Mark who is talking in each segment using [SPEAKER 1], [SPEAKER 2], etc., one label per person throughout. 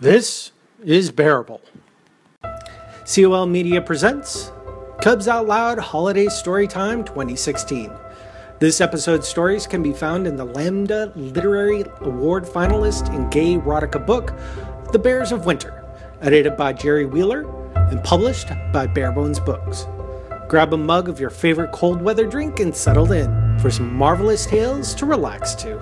[SPEAKER 1] This is Bearable. COL Media presents Cubs Out Loud Holiday Storytime 2016. This episode's stories can be found in the Lambda Literary Award finalist and gay erotica book, The Bears of Winter, edited by Jerry Wheeler and published by Barebones Books. Grab a mug of your favorite cold weather drink and settle in for some marvelous tales to relax to.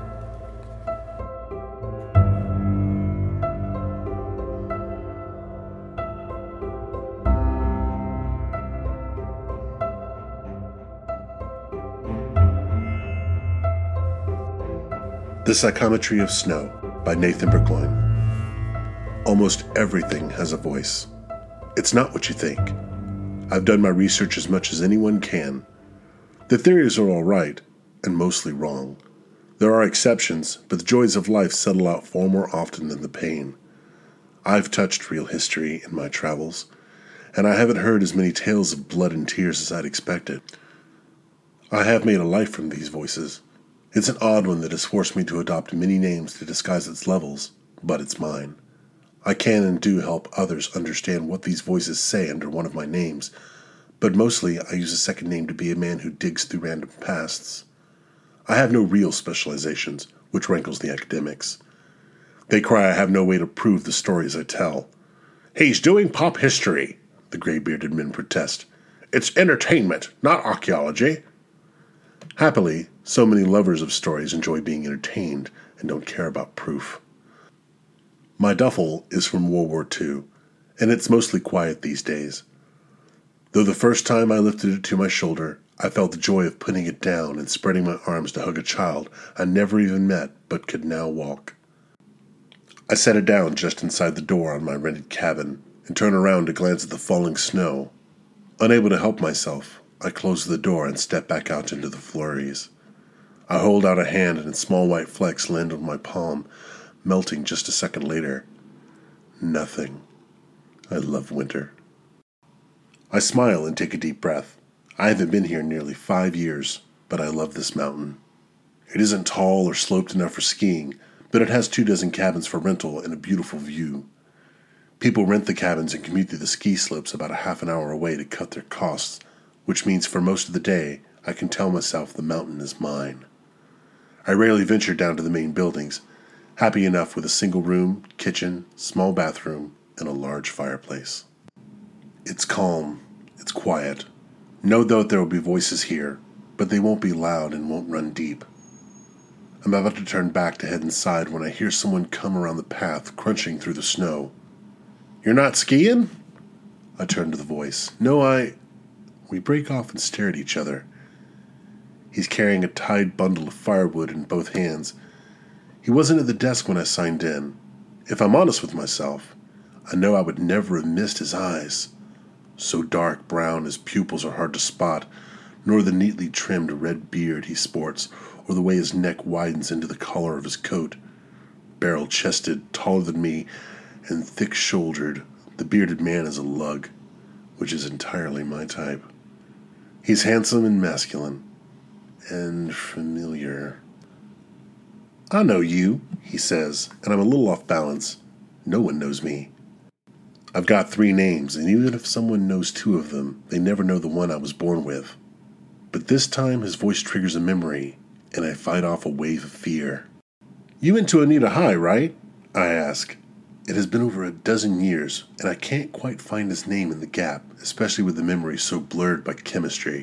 [SPEAKER 2] The Psychometry of Snow by Nathan Burgoyne. Almost everything has a voice. It's not what you think. I've done my research as much as anyone can. The theories are all right, and mostly wrong. There are exceptions, but the joys of life settle out far more often than the pain. I've touched real history in my travels, and I haven't heard as many tales of blood and tears as I'd expected. I have made a life from these voices. It's an odd one that has forced me to adopt many names to disguise its levels, but it's mine. I can and do help others understand what these voices say under one of my names, but mostly I use a second name to be a man who digs through random pasts. I have no real specializations, which rankles the academics. They cry I have no way to prove the stories I tell. "He's doing pop history," the gray-bearded men protest. "It's entertainment, not archaeology." Happily, so many lovers of stories enjoy being entertained and don't care about proof. My duffel is from World War II, and it's mostly quiet these days. Though the first time I lifted it to my shoulder, I felt the joy of putting it down and spreading my arms to hug a child I never even met but could now walk. I set it down just inside the door on my rented cabin and turned around to glance at the falling snow. Unable to help myself, I closed the door and stepped back out into the flurries. I hold out a hand and small white flecks land on my palm, melting just a second later. Nothing. I love winter. I smile and take a deep breath. I haven't been here in nearly 5 years, but I love this mountain. It isn't tall or sloped enough for skiing, but it has 24 cabins for rental and a beautiful view. People rent the cabins and commute through the ski slopes about a half an hour away to cut their costs, which means for most of the day, I can tell myself the mountain is mine. I rarely venture down to the main buildings, happy enough with a single room, kitchen, small bathroom, and a large fireplace. It's calm, it's quiet. No doubt there will be voices here, but they won't be loud and won't run deep. I'm about to turn back to head inside when I hear someone come around the path, crunching through the snow. "You're not skiing?" I turn to the voice. "No, We break off and stare at each other. He's carrying a tied bundle of firewood in both hands. He wasn't at the desk when I signed in. If I'm honest with myself, I know I would never have missed his eyes. So dark brown his pupils are hard to spot, nor the neatly trimmed red beard he sports, or the way his neck widens into the collar of his coat. Barrel-chested, taller than me, and thick-shouldered, the bearded man is a lug, which is entirely my type. He's handsome and masculine, and familiar. "I know you," he says, and I'm a little off balance. No one knows me. I've got 3 names, and even if someone knows 2 of them, they never know the one I was born with. But this time his voice triggers a memory, and I fight off a wave of fear. "You went to Oneida High, right?" I ask. It has been over a dozen years, and I can't quite find his name in the gap, especially with the memory so blurred by chemistry.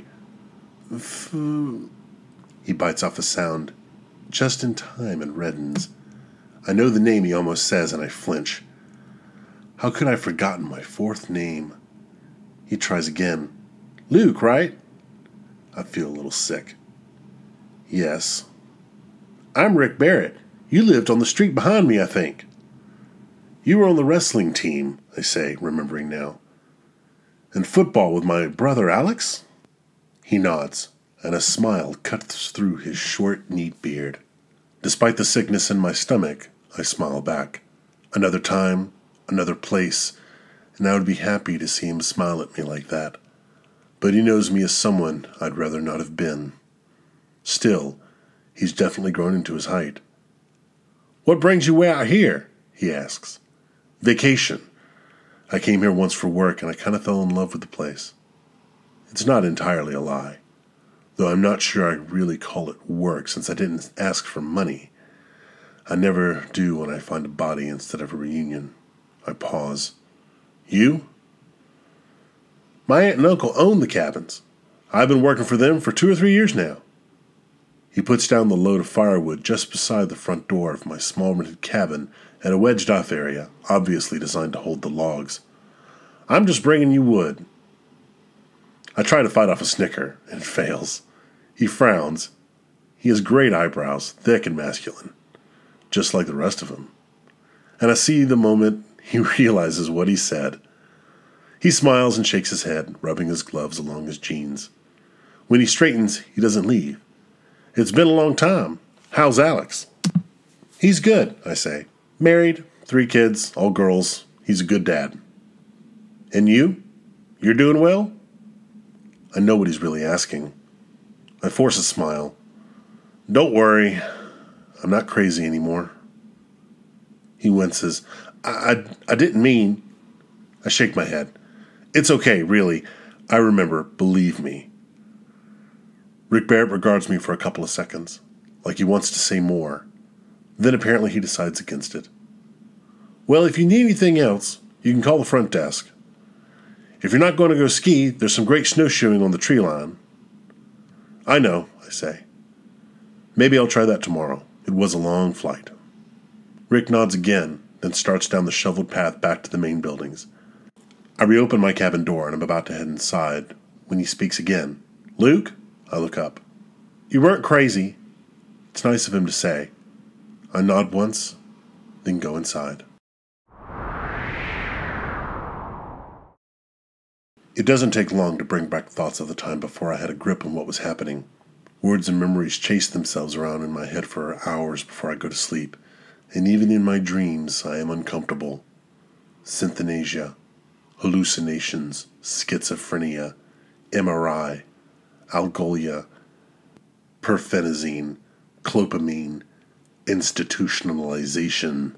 [SPEAKER 2] He bites off a sound, just in time, and reddens. I know the name he almost says, and I flinch. How could I have forgotten my 4th name? He tries again. "Luke, right?" I feel a little sick. "Yes." "I'm Rick Barrett. You lived on the street behind me, I think." "You were on the wrestling team," I say, remembering now. "And football with my brother Alex?" He nods, and a smile cuts through his short, neat beard. Despite the sickness in my stomach, I smile back. Another time, another place, and I would be happy to see him smile at me like that. But he knows me as someone I'd rather not have been. Still, he's definitely grown into his height. "What brings you way out here?" he asks. Vacation. I came here once for work and I kind of fell in love with the place. It's not entirely a lie, though I'm not sure I'd really call it work since I didn't ask for money. I never do when I find a body instead of a reunion. I pause. You? My aunt and uncle own the cabins. I've been working for them for 2 or 3 years now. He puts down the load of firewood just beside the front door of my small rented cabin at a wedged-off area, obviously designed to hold the logs. I'm just bringing you wood. I try to fight off a snicker, and it fails. He frowns. He has great eyebrows, thick and masculine, just like the rest of him. And I see the moment he realizes what he said. He smiles and shakes his head, rubbing his gloves along his jeans. When he straightens, he doesn't leave. It's been a long time. How's Alex? He's good, I say. Married, 3 kids, all girls. He's a good dad. And you? You're doing well? I know what he's really asking. I force a smile. Don't worry. I'm not crazy anymore. He winces. I didn't mean... I shake my head. It's okay, really. I remember, believe me. Rick Barrett regards me for a couple of seconds, like he wants to say more. Then apparently he decides against it. Well, if you need anything else, you can call the front desk. If you're not going to go ski, there's some great snowshoeing on the tree line. I know, I say. Maybe I'll try that tomorrow. It was a long flight. Rick nods again, then starts down the shoveled path back to the main buildings. I reopen my cabin door and I'm about to head inside when he speaks again. Luke? I look up. You weren't crazy. It's nice of him to say. I nod once, then go inside. It doesn't take long to bring back thoughts of the time before I had a grip on what was happening. Words and memories chase themselves around in my head for hours before I go to sleep, and even in my dreams I am uncomfortable. Synthenasia, hallucinations, schizophrenia, MRI, algolia, perfenazine, clopamine, institutionalization.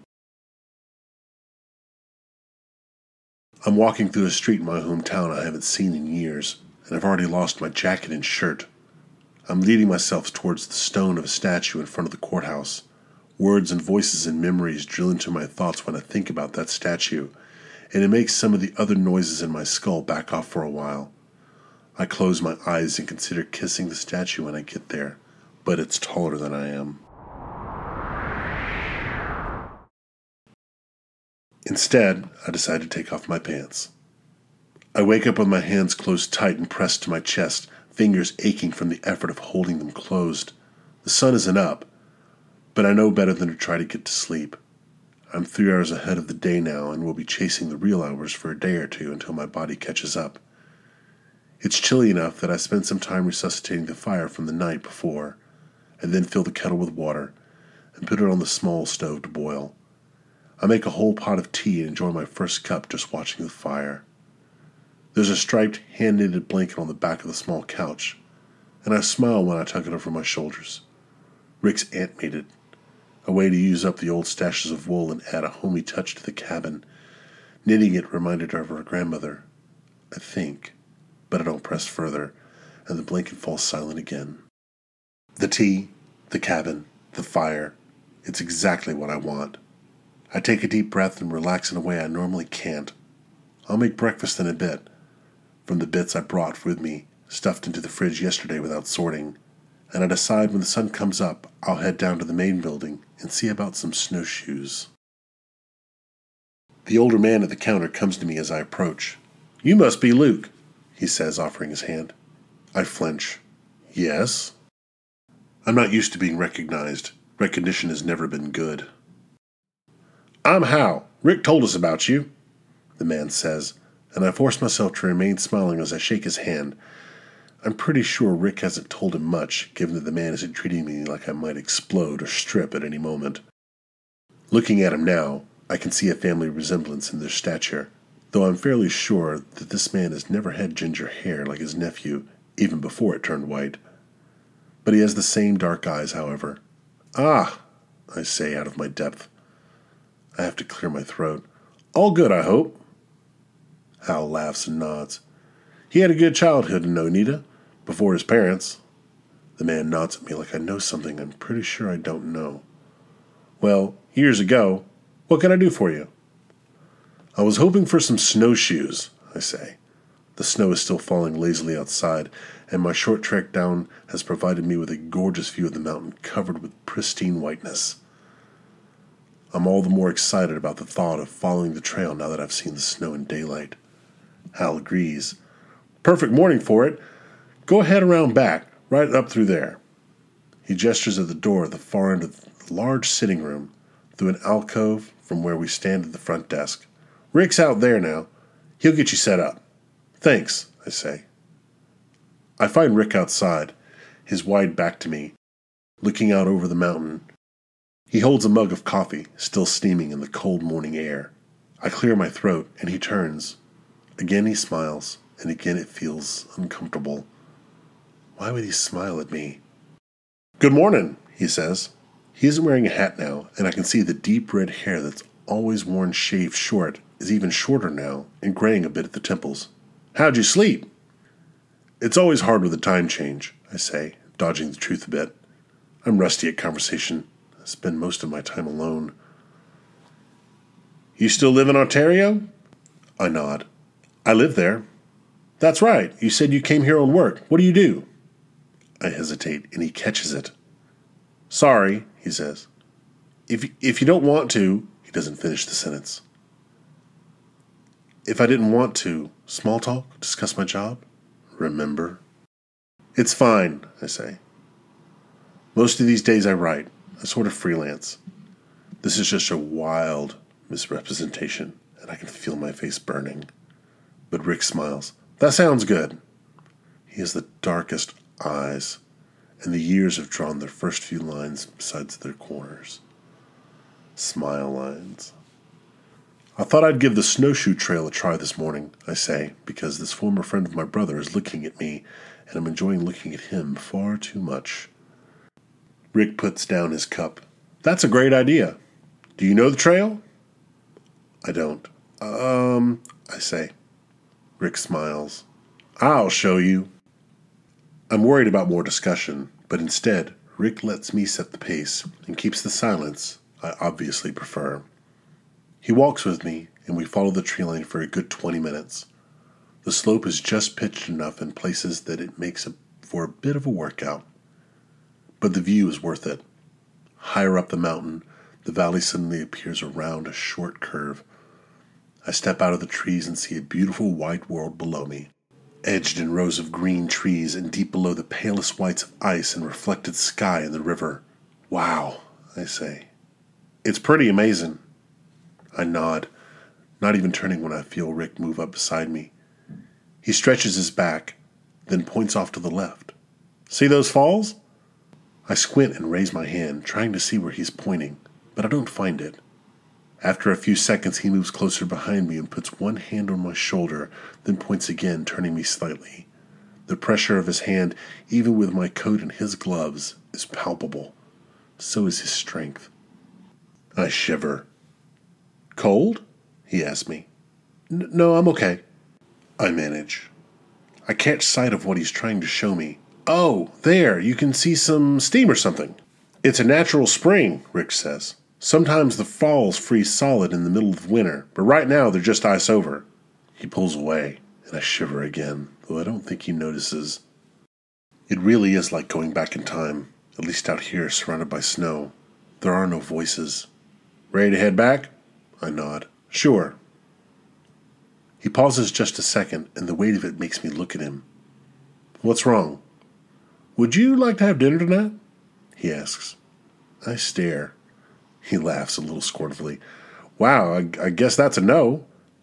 [SPEAKER 2] I'm walking through a street in my hometown I haven't seen in years, and I've already lost my jacket and shirt. I'm leading myself towards the stone of a statue in front of the courthouse. Words and voices and memories drill into my thoughts when I think about that statue, and it makes some of the other noises in my skull back off for a while. I close my eyes and consider kissing the statue when I get there, but it's taller than I am. Instead, I decide to take off my pants. I wake up with my hands closed tight and pressed to my chest, fingers aching from the effort of holding them closed. The sun isn't up, but I know better than to try to get to sleep. I'm 3 hours ahead of the day now and will be chasing the real hours for a day or two until my body catches up. It's chilly enough that I spend some time resuscitating the fire from the night before, and then fill the kettle with water and put it on the small stove to boil. I make a whole pot of tea and enjoy my first cup just watching the fire. There's a striped, hand-knitted blanket on the back of the small couch, and I smile when I tuck it over my shoulders. Rick's aunt made it, a way to use up the old stashes of wool and add a homey touch to the cabin. Knitting it reminded her of her grandmother, I think, but I don't press further, and the blanket falls silent again. The tea, the cabin, the fire, it's exactly what I want. I take a deep breath and relax in a way I normally can't. I'll make breakfast in a bit, from the bits I brought with me, stuffed into the fridge yesterday without sorting, and I decide when the sun comes up, I'll head down to the main building and see about some snowshoes. The older man at the counter comes to me as I approach. You must be Luke, he says, offering his hand. I flinch. Yes? I'm not used to being recognized. Recognition has never been good. I'm Hal. Rick told us about you, the man says, and I force myself to remain smiling as I shake his hand. I'm pretty sure Rick hasn't told him much, given that the man isn't treating me like I might explode or strip at any moment. Looking at him now, I can see a family resemblance in their stature, though I'm fairly sure that this man has never had ginger hair like his nephew, even before it turned white. But he has the same dark eyes, however. Ah, I say out of my depth. I have to clear my throat. All good, I hope. Hal laughs and nods. He had a good childhood in Oneida, before his parents. The man nods at me like I know something I'm pretty sure I don't know. Well, years ago, what can I do for you? I was hoping for some snowshoes, I say. The snow is still falling lazily outside, and my short trek down has provided me with a gorgeous view of the mountain covered with pristine whiteness. I'm all the more excited about the thought of following the trail now that I've seen the snow in daylight. Hal agrees. Perfect morning for it. Go ahead around back, right up through there. He gestures at the door at the far end of the large sitting room, through an alcove from where we stand at the front desk. Rick's out there now. He'll get you set up. Thanks, I say. I find Rick outside, his wide back to me, looking out over the mountain. He holds a mug of coffee, still steaming in the cold morning air. I clear my throat, and he turns. Again he smiles, and again it feels uncomfortable. Why would he smile at me? Good morning, he says. He isn't wearing a hat now, and I can see the deep red hair that's always worn shaved short is even shorter now and graying a bit at the temples. How'd you sleep? It's always hard with a time change, I say, dodging the truth a bit. I'm rusty at conversation. I spend most of my time alone. You still live in Ontario? I nod. I live there. That's right. You said you came here on work. What do you do? I hesitate, and he catches it. Sorry, he says. If you don't want to, he doesn't finish the sentence. If I didn't want to, small talk, discuss my job, remember? It's fine, I say. Most of these days I write. I sort of freelance. This is just a wild misrepresentation, and I can feel my face burning. But Rick smiles. That sounds good. He has the darkest eyes, and the years have drawn their first few lines besides their corners. Smile lines. I thought I'd give the snowshoe trail a try this morning, I say, because this former friend of my brother is looking at me, and I'm enjoying looking at him far too much. Rick puts down his cup. That's a great idea. Do you know the trail? I don't. I say. Rick smiles. I'll show you. I'm worried about more discussion, but instead, Rick lets me set the pace and keeps the silence I obviously prefer. He walks with me, and we follow the tree line for a good 20 minutes. The slope is just pitched enough in places that it makes for a bit of a workout. But the view is worth it. Higher up the mountain, the valley suddenly appears around a short curve. I step out of the trees and see a beautiful white world below me, edged in rows of green trees and deep below the palest whites of ice and reflected sky and the river. Wow, I say. It's pretty amazing. I nod, not even turning when I feel Rick move up beside me. He stretches his back, then points off to the left. See those falls? I squint and raise my hand, trying to see where he's pointing, but I don't find it. After a few seconds, he moves closer behind me and puts one hand on my shoulder, then points again, turning me slightly. The pressure of his hand, even with my coat and his gloves, is palpable. So is his strength. I shiver. Cold? He asks me. No, I'm okay. I manage. I catch sight of what he's trying to show me. Oh, there, you can see some steam or something. It's a natural spring, Rick says. Sometimes the falls freeze solid in the middle of winter, but right now they're just ice over. He pulls away, and I shiver again, though I don't think he notices. It really is like going back in time, at least out here surrounded by snow. There are no voices. Ready to head back? I nod. Sure. He pauses just a second, and the weight of it makes me look at him. What's wrong? Would you like to have dinner tonight? He asks. I stare. He laughs a little scornfully. Wow, I guess that's a no.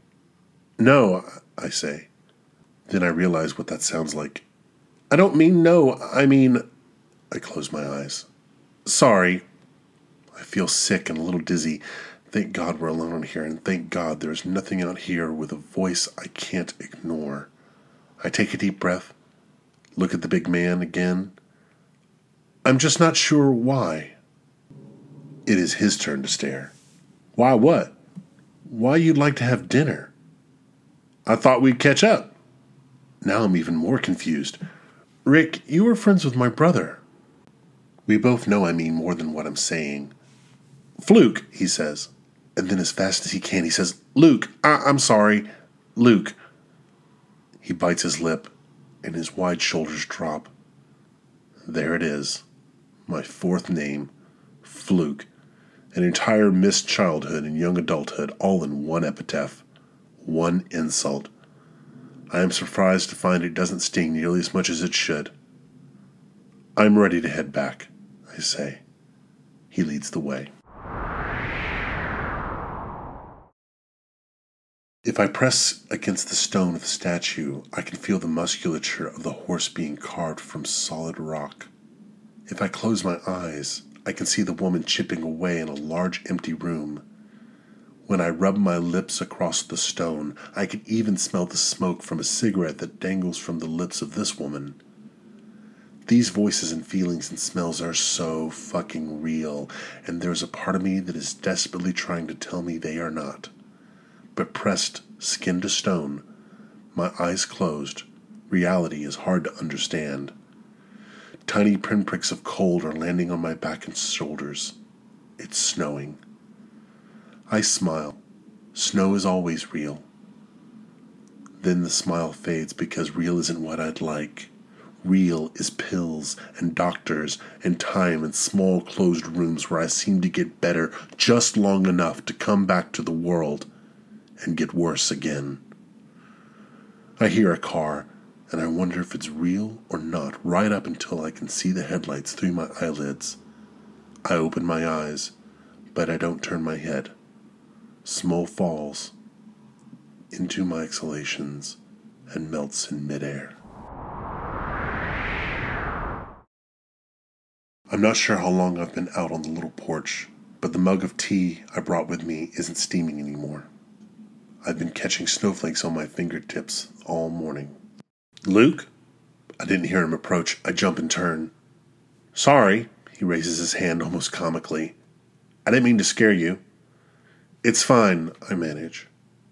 [SPEAKER 2] No, I say. Then I realize what that sounds like. I don't mean no, I mean... I close my eyes. Sorry. I feel sick and a little dizzy. Thank God we're alone here, and thank God there's nothing out here with a voice I can't ignore. I take a deep breath, look at the big man again. I'm just not sure why. It is his turn to stare. Why what? why you'd like to have dinner. I thought we'd catch up. Now I'm even more confused. Rick, you were friends with my brother. We both know I mean more than what I'm saying. Fluke, he says. And then as fast as he can, he says, Luke, I'm sorry. Luke. He bites his lip, and his wide shoulders drop. There it is. My fourth name, Fluke. An entire missed childhood and young adulthood all in one epitaph. One insult. I am surprised to find it doesn't sting nearly as much as it should. I'm ready to head back, I say. He leads the way. If I press against the stone of the statue, I can feel the musculature of the horse being carved from solid rock. If I close my eyes, I can see the woman chipping away in a large empty room. When I rub my lips across the stone, I can even smell the smoke from a cigarette that dangles from the lips of this woman. These voices and feelings and smells are so fucking real, and there's a part of me that is desperately trying to tell me they are not. But pressed skin to stone, my eyes closed, reality is hard to understand. Tiny pinpricks of cold are landing on my back and shoulders. It's snowing. I smile. Snow is always real. Then the smile fades because real isn't what I'd like. Real is pills and doctors and time and small closed rooms where I seem to get better just long enough to come back to the world and get worse again. I hear a car, and I wonder if it's real or not right up until I can see the headlights through my eyelids. I open my eyes, but I don't turn my head. Snow falls into my exhalations and melts in midair. I'm not sure how long I've been out on the little porch, but the mug of tea I brought with me isn't steaming anymore. I've been catching snowflakes on my fingertips all morning. Luke? I didn't hear him approach. I jump and turn. Sorry, he raises his hand almost comically. I didn't mean to scare you. It's fine, I manage.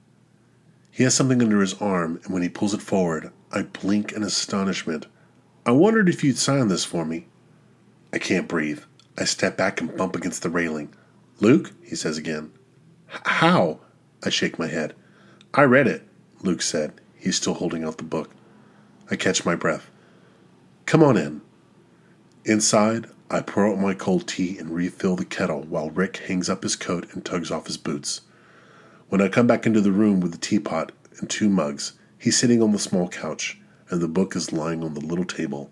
[SPEAKER 2] He has something under his arm, and when he pulls it forward, I blink in astonishment. I wondered if you'd sign this for me. I can't breathe. I step back and bump against the railing. Luke? He says again. How? I shake my head. I read it, Luke said. He's still holding out the book. I catch my breath. Come on in. Inside, I pour out my cold tea and refill the kettle while Rick hangs up his coat and tugs off his boots. When I come back into the room with the teapot and 2 mugs, he's sitting on the small couch, and the book is lying on the little table.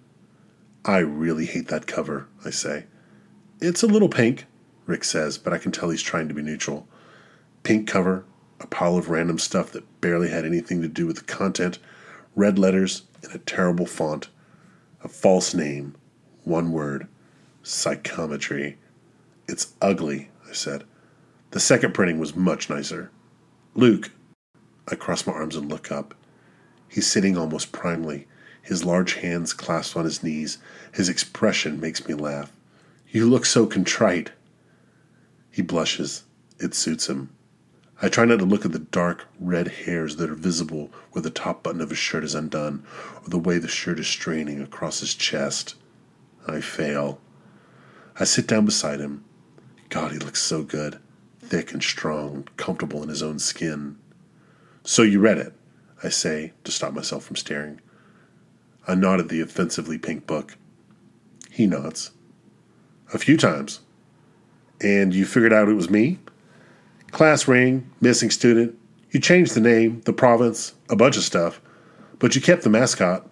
[SPEAKER 2] I really hate that cover, I say. It's a little pink, Rick says, but I can tell he's trying to be neutral. Pink cover, a pile of random stuff that barely had anything to do with the content, red letters in a terrible font, a false name, 1 word, psychometry. It's ugly, I said. The second printing was much nicer. Luke. I cross my arms and look up. He's sitting almost primely, his large hands clasped on his knees. His expression makes me laugh. You look so contrite. He blushes. It suits him. I try not to look at the dark, red hairs that are visible where the top button of his shirt is undone, or the way the shirt is straining across his chest. I fail. I sit down beside him. God, he looks so good. Thick and strong, comfortable in his own skin. So you read it, I say, to stop myself from staring. I nod at the offensively pink book. He nods. A few times. And you figured out it was me? Class ring, missing student. You changed the name, the province, a bunch of stuff. But you kept the mascot.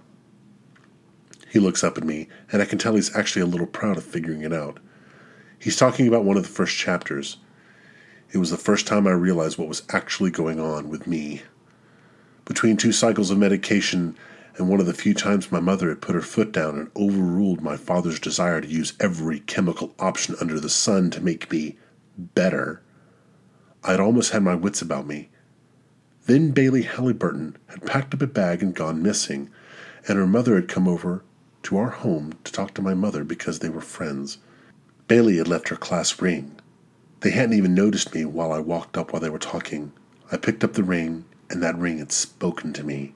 [SPEAKER 2] He looks up at me, and I can tell he's actually a little proud of figuring it out. He's talking about one of the first chapters. It was the first time I realized what was actually going on with me. Between 2 cycles of medication and one of the few times my mother had put her foot down and overruled my father's desire to use every chemical option under the sun to make me better, I'd almost had my wits about me. Then Bailey Halliburton had packed up a bag and gone missing, and her mother had come over to our home to talk to my mother because they were friends. Bailey had left her class ring. They hadn't even noticed me while I walked up while they were talking. I picked up the ring, and that ring had spoken to me.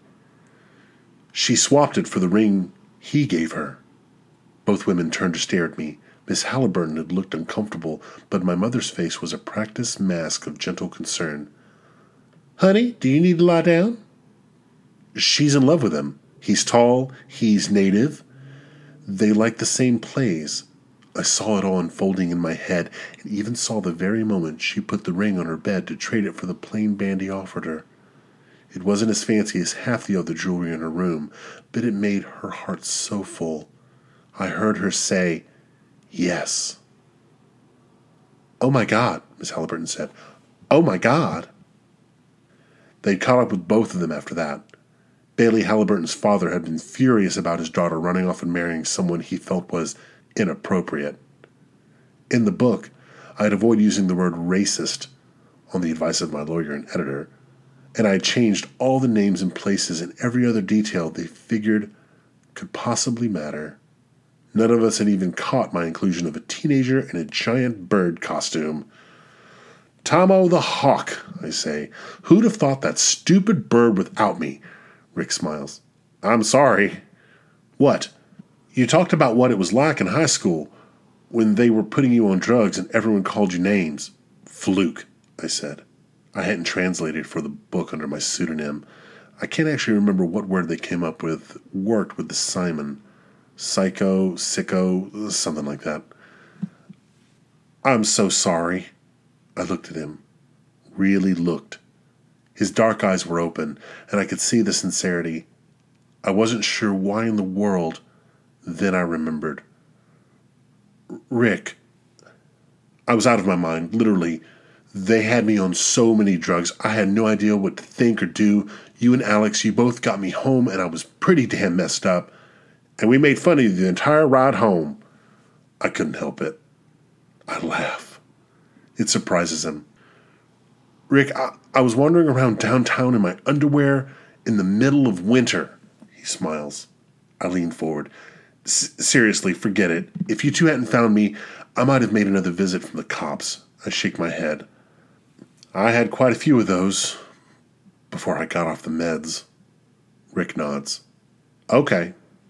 [SPEAKER 2] She swapped it for the ring he gave her. Both women turned to stare at me. Miss Halliburton had looked uncomfortable, but my mother's face was a practiced mask of gentle concern. "Honey, do you need to lie down?" "She's in love with him. He's tall, he's native. They like the same plays." I saw it all unfolding in my head, and even saw the very moment she put the ring on her bed to trade it for the plain band he offered her. It wasn't as fancy as half the other jewelry in her room, but it made her heart so full. I heard her say, "Yes." "Oh my God," Miss Halliburton said. "Oh my God." They'd caught up with both of them after that. Bailey Halliburton's father had been furious about his daughter running off and marrying someone he felt was inappropriate. In the book, I'd avoid using the word racist, on the advice of my lawyer and editor, and I had changed all the names and places and every other detail they figured could possibly matter. None of us had even caught my inclusion of a teenager in a giant bird costume. "Tomo the Hawk," I say. "Who'd have thought that stupid bird without me?" Rick smiles. "I'm sorry." "What?" "You talked about what it was like in high school when they were putting you on drugs and everyone called you names." "Fluke," I said. I hadn't translated for the book under my pseudonym. I can't actually remember what word they came up with worked with the Simon. Psycho, sicko, something like that. "I'm so sorry." I looked at him. Really looked. His dark eyes were open, and I could see the sincerity. I wasn't sure why in the world. Then I remembered. "Rick." I was out of my mind, literally. They had me on so many drugs, I had no idea what to think or do. You and Alex, you both got me home, and I was pretty damn messed up. And we made fun of you the entire ride home. I couldn't help it. I laugh. It surprises him. "Rick, I was wandering around downtown in my underwear in the middle of winter." He smiles. I lean forward. "Seriously, forget it. If you two hadn't found me, I might have made another visit from the cops." I shake my head. "I had quite a few of those before I got off the meds." Rick nods. "Okay."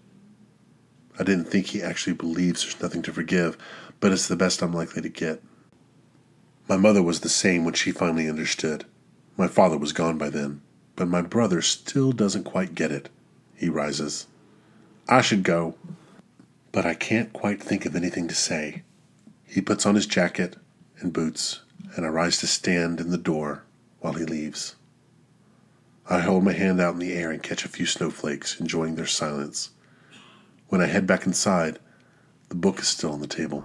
[SPEAKER 2] I didn't think he actually believes there's nothing to forgive, but it's the best I'm likely to get. My mother was the same when she finally understood. My father was gone by then, but my brother still doesn't quite get it. He rises. "I should go, but I can't quite think of anything to say." He puts on his jacket and boots, and I rise to stand in the door while he leaves. I hold my hand out in the air and catch a few snowflakes, enjoying their silence. When I head back inside, the book is still on the table.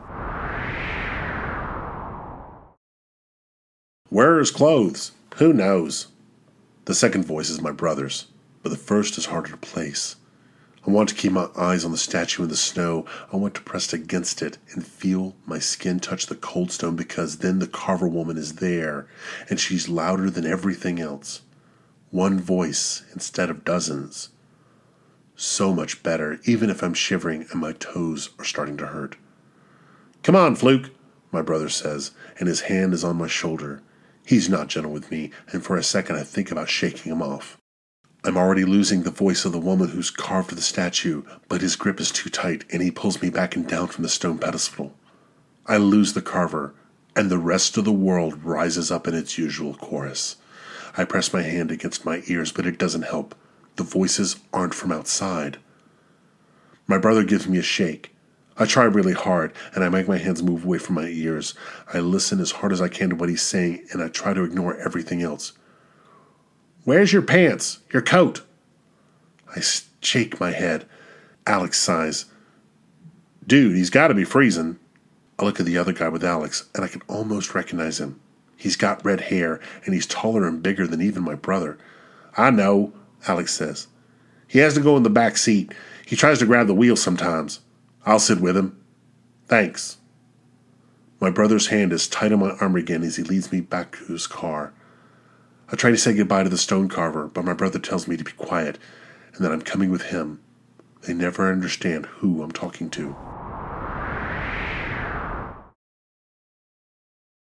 [SPEAKER 2] "Where are his clothes? Who knows?" The second voice is my brother's, but the first is harder to place. I want to keep my eyes on the statue in the snow. I want to press against it and feel my skin touch the cold stone, because then the Carver woman is there, and she's louder than everything else. One voice instead of dozens. So much better, even if I'm shivering and my toes are starting to hurt. "Come on, Fluke," my brother says, and his hand is on my shoulder. He's not gentle with me, and for a second I think about shaking him off. I'm already losing the voice of the woman who's carved the statue, but his grip is too tight, and he pulls me back and down from the stone pedestal. I lose the carver, and the rest of the world rises up in its usual chorus. I press my hand against my ears, but it doesn't help. The voices aren't from outside. My brother gives me a shake. I try really hard, and I make my hands move away from my ears. I listen as hard as I can to what he's saying, and I try to ignore everything else. "Where's your pants? Your coat?" I shake my head. Alex sighs. "Dude, he's got to be freezing." I look at the other guy with Alex, and I can almost recognize him. He's got red hair, and he's taller and bigger than even my brother. "I know," Alex says. "He has to go in the back seat. He tries to grab the wheel sometimes. I'll sit with him." "Thanks." My brother's hand is tight on my arm again as he leads me back to his car. I try to say goodbye to the stone carver, but my brother tells me to be quiet and that I'm coming with him. They never understand who I'm talking to.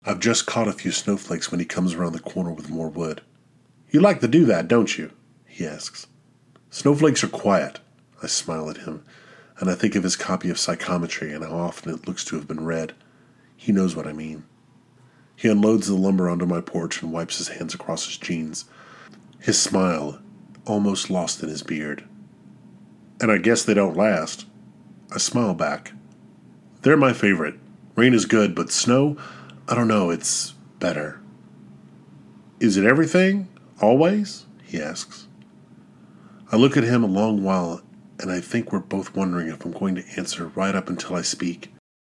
[SPEAKER 2] I've just caught a few snowflakes when he comes around the corner with more wood. You like to do that, don't you? He asks. Snowflakes are quiet. I smile at him, and I think of his copy of Psychometry and how often it looks to have been read. He knows what I mean. He unloads the lumber onto my porch and wipes his hands across his jeans, his smile almost lost in his beard. And I guess they don't last. I smile back. They're my favorite. Rain is good, but snow, I don't know, it's better. Is it everything? Always? He asks. I look at him a long while, and I think we're both wondering if I'm going to answer right up until I speak.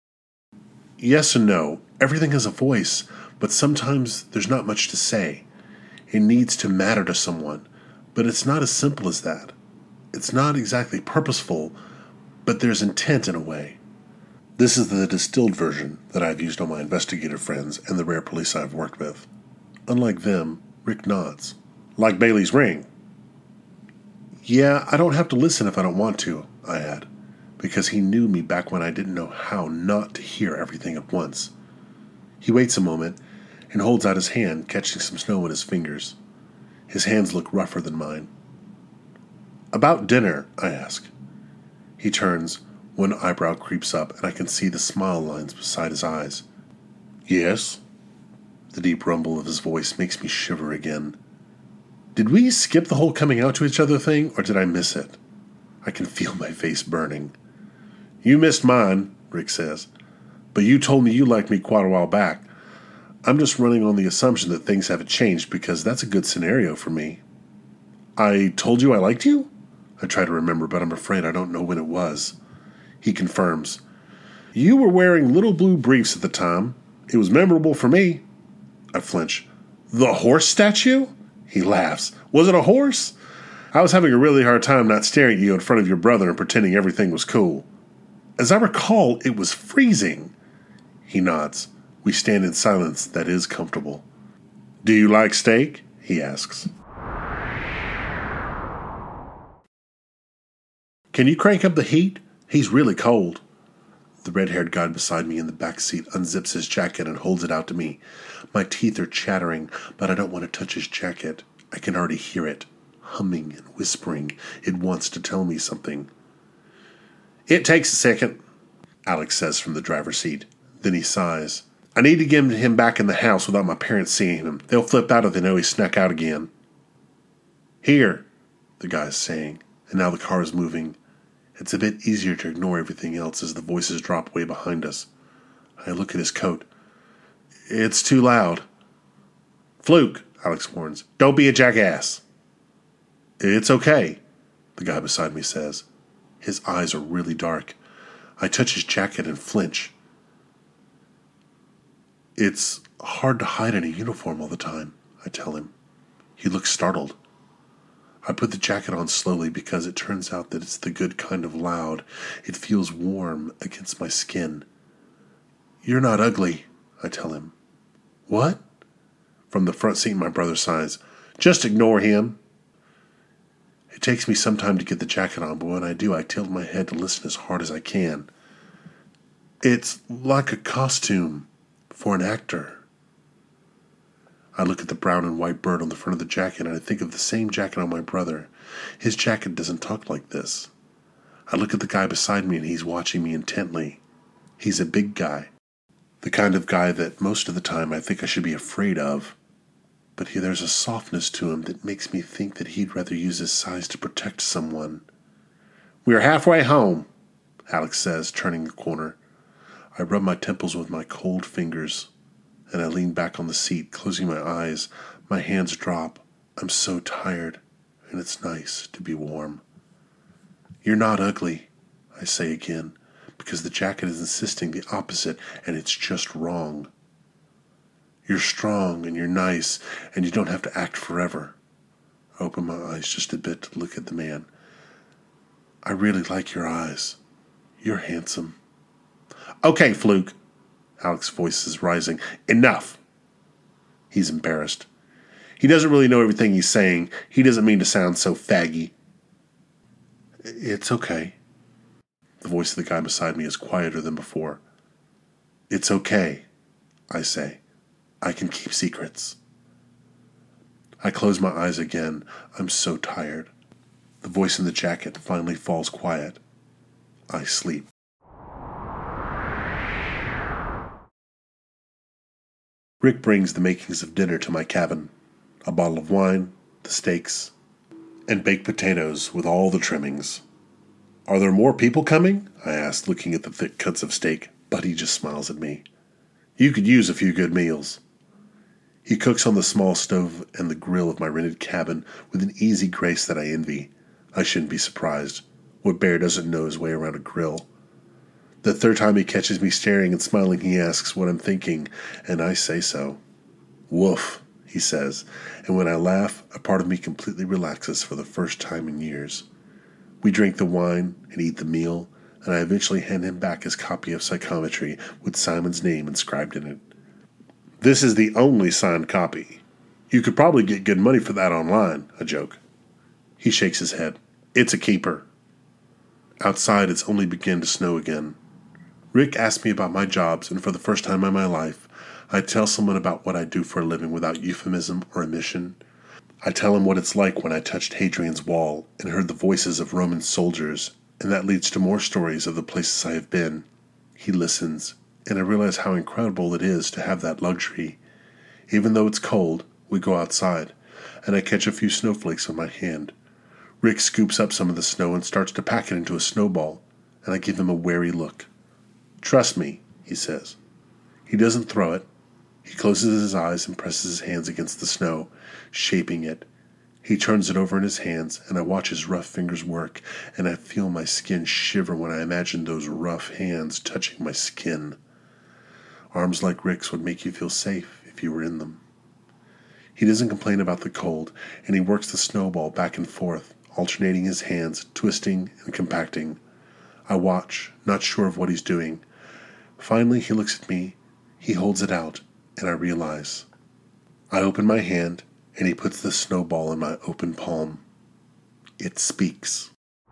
[SPEAKER 2] Yes and no. Everything has a voice, but sometimes there's not much to say. It needs to matter to someone, but it's not as simple as that. It's not exactly purposeful, but there's intent in a way. This is the distilled version that I've used on my investigator friends and the rare police I've worked with. Unlike them, Rick nods. Like Bailey's ring. Yeah, I don't have to listen if I don't want to, I add, because he knew me back when I didn't know how not to hear everything at once. He waits a moment and holds out his hand, catching some snow in his fingers. His hands look rougher than mine. About dinner, I ask. He turns, one eyebrow creeps up, and I can see the smile lines beside his eyes. Yes? The deep rumble of his voice makes me shiver again. Did we skip the whole coming out to each other thing, or did I miss it? I can feel my face burning. You missed mine, Rick says, but you told me you liked me quite a while back. I'm just running on the assumption that things haven't changed because that's a good scenario for me. I told you I liked you? I try to remember, but I'm afraid I don't know when it was. He confirms. You were wearing little blue briefs at the time. It was memorable for me. I flinch. The horse statue? He laughs. Was it a horse? I was having a really hard time not staring at you in front of your brother and pretending everything was cool. As I recall, it was freezing. He nods. We stand in silence that is comfortable. Do you like steak? He asks. Can you crank up the heat? He's really cold. The red-haired guy beside me in the back seat unzips his jacket and holds it out to me. My teeth are chattering, but I don't want to touch his jacket. I can already hear it, humming and whispering. It wants to tell me something. It takes a second, Alex says from the driver's seat. Then he sighs. I need to get him back in the house without my parents seeing him. They'll flip out if they know he snuck out again. Here, the guy's saying, and now the car is moving. It's a bit easier to ignore everything else as the voices drop way behind us. I look at his coat. It's too loud. Fluke, Alex warns. Don't be a jackass. It's okay, the guy beside me says. His eyes are really dark. I touch his jacket and flinch. It's hard to hide in a uniform all the time, I tell him. He looks startled. I put the jacket on slowly because it turns out that it's the good kind of loud. It feels warm against my skin. You're not ugly, I tell him. What? From the front seat, my brother sighs. Just ignore him. It takes me some time to get the jacket on, but when I do, I tilt my head to listen as hard as I can. It's like a costume for an actor. I look at the brown and white bird on the front of the jacket, and I think of the same jacket on my brother. His jacket doesn't talk like this. I look at the guy beside me, and he's watching me intently. He's a big guy. The kind of guy that most of the time I think I should be afraid of. But there's a softness to him that makes me think that he'd rather use his size to protect someone. We're halfway home, Alex says, turning the corner. I rub my temples with my cold fingers, and I lean back on the seat, closing my eyes. My hands drop. I'm so tired, and it's nice to be warm. You're not ugly, I say again, because the jacket is insisting the opposite, and it's just wrong. You're strong, and you're nice, and you don't have to act forever. I open my eyes just a bit to look at the man. I really like your eyes. You're handsome. Okay, Fluke. Alex's voice is rising. Enough. He's embarrassed. He doesn't really know everything he's saying. He doesn't mean to sound so faggy. It's okay. The voice of the guy beside me is quieter than before. It's okay, I say. I can keep secrets. I close my eyes again. I'm so tired. The voice in the jacket finally falls quiet. I sleep. Rick brings the makings of dinner to my cabin. A bottle of wine, the steaks, and baked potatoes with all the trimmings. Are there more people coming? I asked, looking at the thick cuts of steak, but he just smiles at me. You could use a few good meals. He cooks on the small stove and the grill of my rented cabin with an easy grace that I envy. I shouldn't be surprised. What bear doesn't know his way around a grill? The third time he catches me staring and smiling, he asks what I'm thinking, and I say so. Woof, he says, and when I laugh, a part of me completely relaxes for the first time in years. We drink the wine and eat the meal, and I eventually hand him back his copy of Psychometry with Simon's name inscribed in it. This is the only signed copy. You could probably get good money for that online, I joke. He shakes his head. It's a keeper. Outside, it's only begun to snow again. Rick asks me about my jobs, and for the first time in my life, I tell someone about what I do for a living without euphemism or omission. I tell him what it's like when I touched Hadrian's Wall and heard the voices of Roman soldiers, and that leads to more stories of the places I have been. He listens, and I realize how incredible it is to have that luxury. Even though it's cold, we go outside, and I catch a few snowflakes with my hand. Rick scoops up some of the snow and starts to pack it into a snowball, and I give him a wary look. Trust me, he says. He doesn't throw it. He closes his eyes and presses his hands against the snow, shaping it. He turns it over in his hands, and I watch his rough fingers work, and I feel my skin shiver when I imagine those rough hands touching my skin. Arms like Rick's would make you feel safe if you were in them. He doesn't complain about the cold, and he works the snowball back and forth, alternating his hands, twisting and compacting. I watch, not sure of what he's doing. Finally, he looks at me, he holds it out, and I realize. I open my hand, and he puts the snowball in my open palm. It speaks.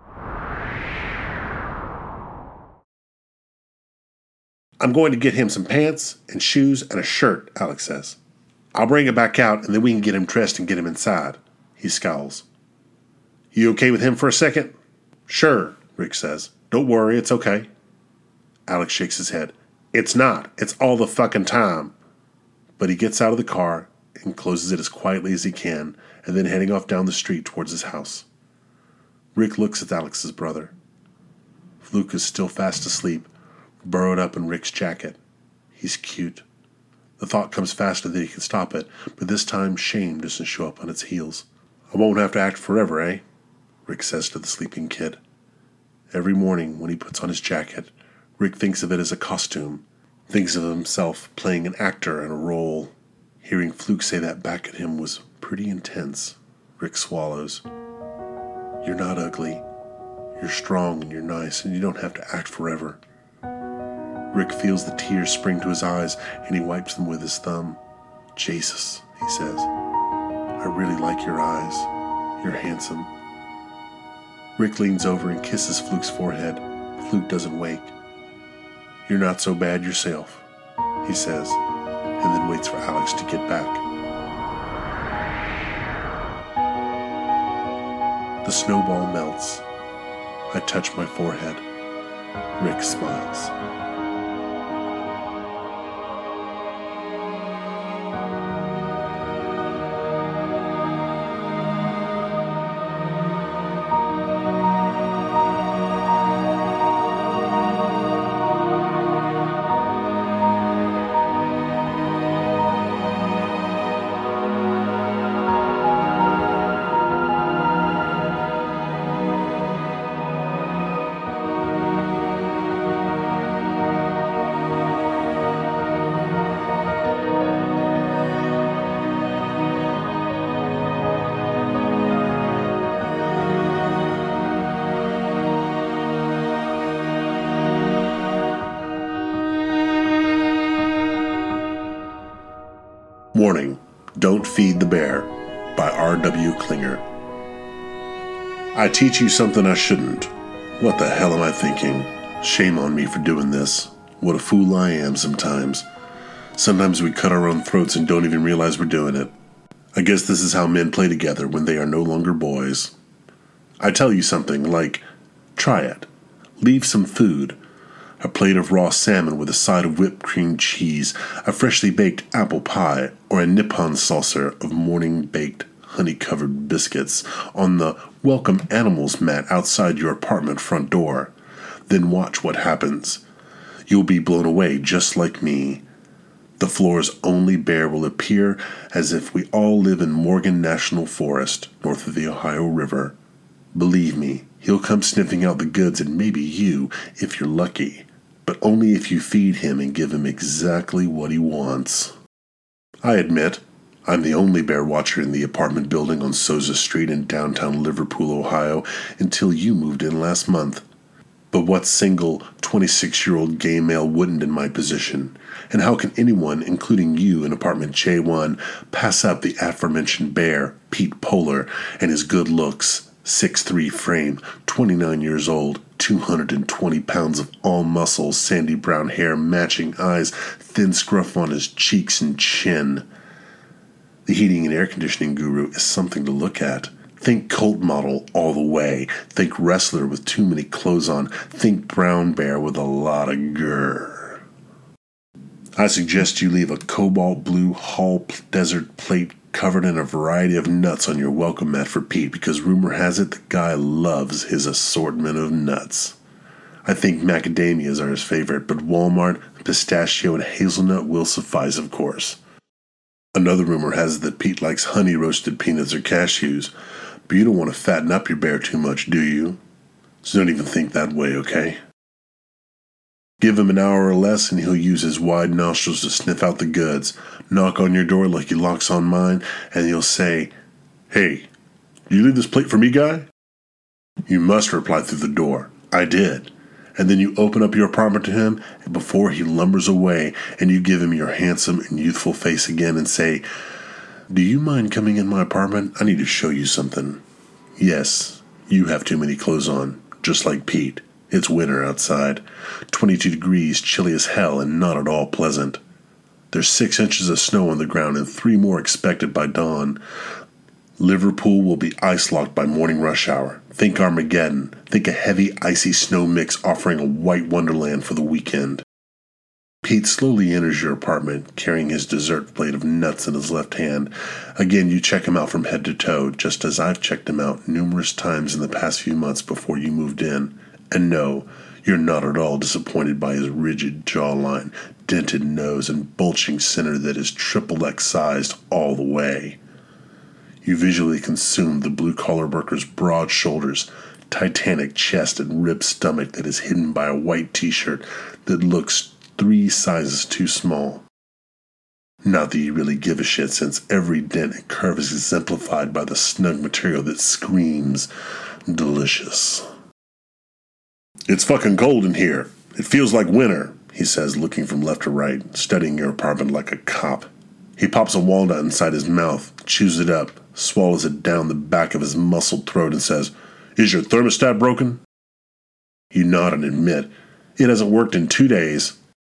[SPEAKER 2] I'm going to get him some pants and shoes and a shirt, Alex says. I'll bring it back out, and then we can get him dressed and get him inside. He scowls. You okay with him for a second? Sure, Rick says. Don't worry, it's okay. Alex shakes his head. It's not. It's all the fucking time. But he gets out of the car and closes it as quietly as he can, and then heading off down the street towards his house. Rick looks at Alex's brother. Fluke is still fast asleep, burrowed up in Rick's jacket. He's cute. The thought comes faster than he can stop it, but this time shame doesn't show up on its heels. I won't have to act forever, eh? Rick says to the sleeping kid. Every morning when he puts on his jacket, Rick thinks of it as a costume, thinks of himself playing an actor in a role. Hearing Fluke say that back at him was pretty intense. Rick swallows. You're not ugly. You're strong and you're nice, and you don't have to act forever. Rick feels the tears spring to his eyes, and he wipes them with his thumb. Jesus, he says. I really like your eyes. You're handsome. Rick leans over and kisses Fluke's forehead. Fluke doesn't wake. You're not so bad yourself, he says, and then waits for Alex to get back. The snowball melts. I touch my forehead. Rick smiles. Warning, Don't Feed the Bear by R.W. Klinger. I teach you something I shouldn't. What the hell am I thinking? Shame on me for doing this. What a fool I am sometimes. Sometimes we cut our own throats and don't even realize we're doing it. I guess this is how men play together when they are no longer boys. I tell you something like, try it. Leave some food. A plate of raw salmon with a side of whipped cream cheese, a freshly baked apple pie, or a Nippon saucer of morning-baked honey-covered biscuits on the welcome animals mat outside your apartment front door. Then watch what happens. You'll be blown away just like me. The floor's only bear will appear as if we all live in Morgan National Forest, north of the Ohio River. Believe me, he'll come sniffing out the goods and maybe you, if you're lucky. But only if you feed him and give him exactly what he wants. I admit, I'm the only bear watcher in the apartment building on Sousa Street in downtown Liverpool, Ohio, until you moved in last month. But what single 26-year-old gay male wouldn't in my position? And how can anyone, including you in apartment J1, pass up the aforementioned bear, Pete Polar, and his good looks, 6'3" frame, 29 years old, 220 pounds of all muscle, sandy brown hair, matching eyes, thin scruff on his cheeks and chin. The heating and air conditioning guru is something to look at. Think cult model all the way. Think wrestler with too many clothes on. Think brown bear with a lot of grrr. I suggest you leave a cobalt blue Hall desert plate covered in a variety of nuts on your welcome mat for Pete, because rumor has it the guy loves his assortment of nuts. I think macadamias are his favorite, but Walmart, pistachio, and hazelnut will suffice, of course. Another rumor has it that Pete likes honey-roasted peanuts or cashews, but you don't want to fatten up your bear too much, do you? So don't even think that way, okay? Give him an hour or less and he'll use his wide nostrils to sniff out the goods, knock on your door like he locks on mine, and he'll say, "Hey, you leave this plate for me, guy?" You must reply through the door, "I did." And then you open up your apartment to him before he lumbers away, and you give him your handsome and youthful face again and say, "Do you mind coming in my apartment? I need to show you something." Yes, you have too many clothes on, just like Pete. It's winter outside, 22 degrees, chilly as hell, and not at all pleasant. There's 6 inches of snow on the ground and 3 more expected by dawn. Liverpool will be ice-locked by morning rush hour. Think Armageddon. Think a heavy, icy snow mix offering a white wonderland for the weekend. Pete slowly enters your apartment, carrying his dessert plate of nuts in his left hand. Again, you check him out from head to toe, just as I've checked him out numerous times in the past few months before you moved in. And no, you're not at all disappointed by his rigid jawline, dented nose, and bulging center that is XXX-sized all the way. You visually consume the blue-collar worker's broad shoulders, titanic chest, and ribbed stomach that is hidden by a white t-shirt that looks 3 sizes too small. Not that you really give a shit, since every dent and curve is exemplified by the snug material that screams delicious. "It's fucking cold in here. It feels like winter," he says, looking from left to right, studying your apartment like a cop. He pops a walnut inside his mouth, chews it up, swallows it down the back of his muscled throat, and says, "Is your thermostat broken?" You nod and admit, "It hasn't worked in 2 days."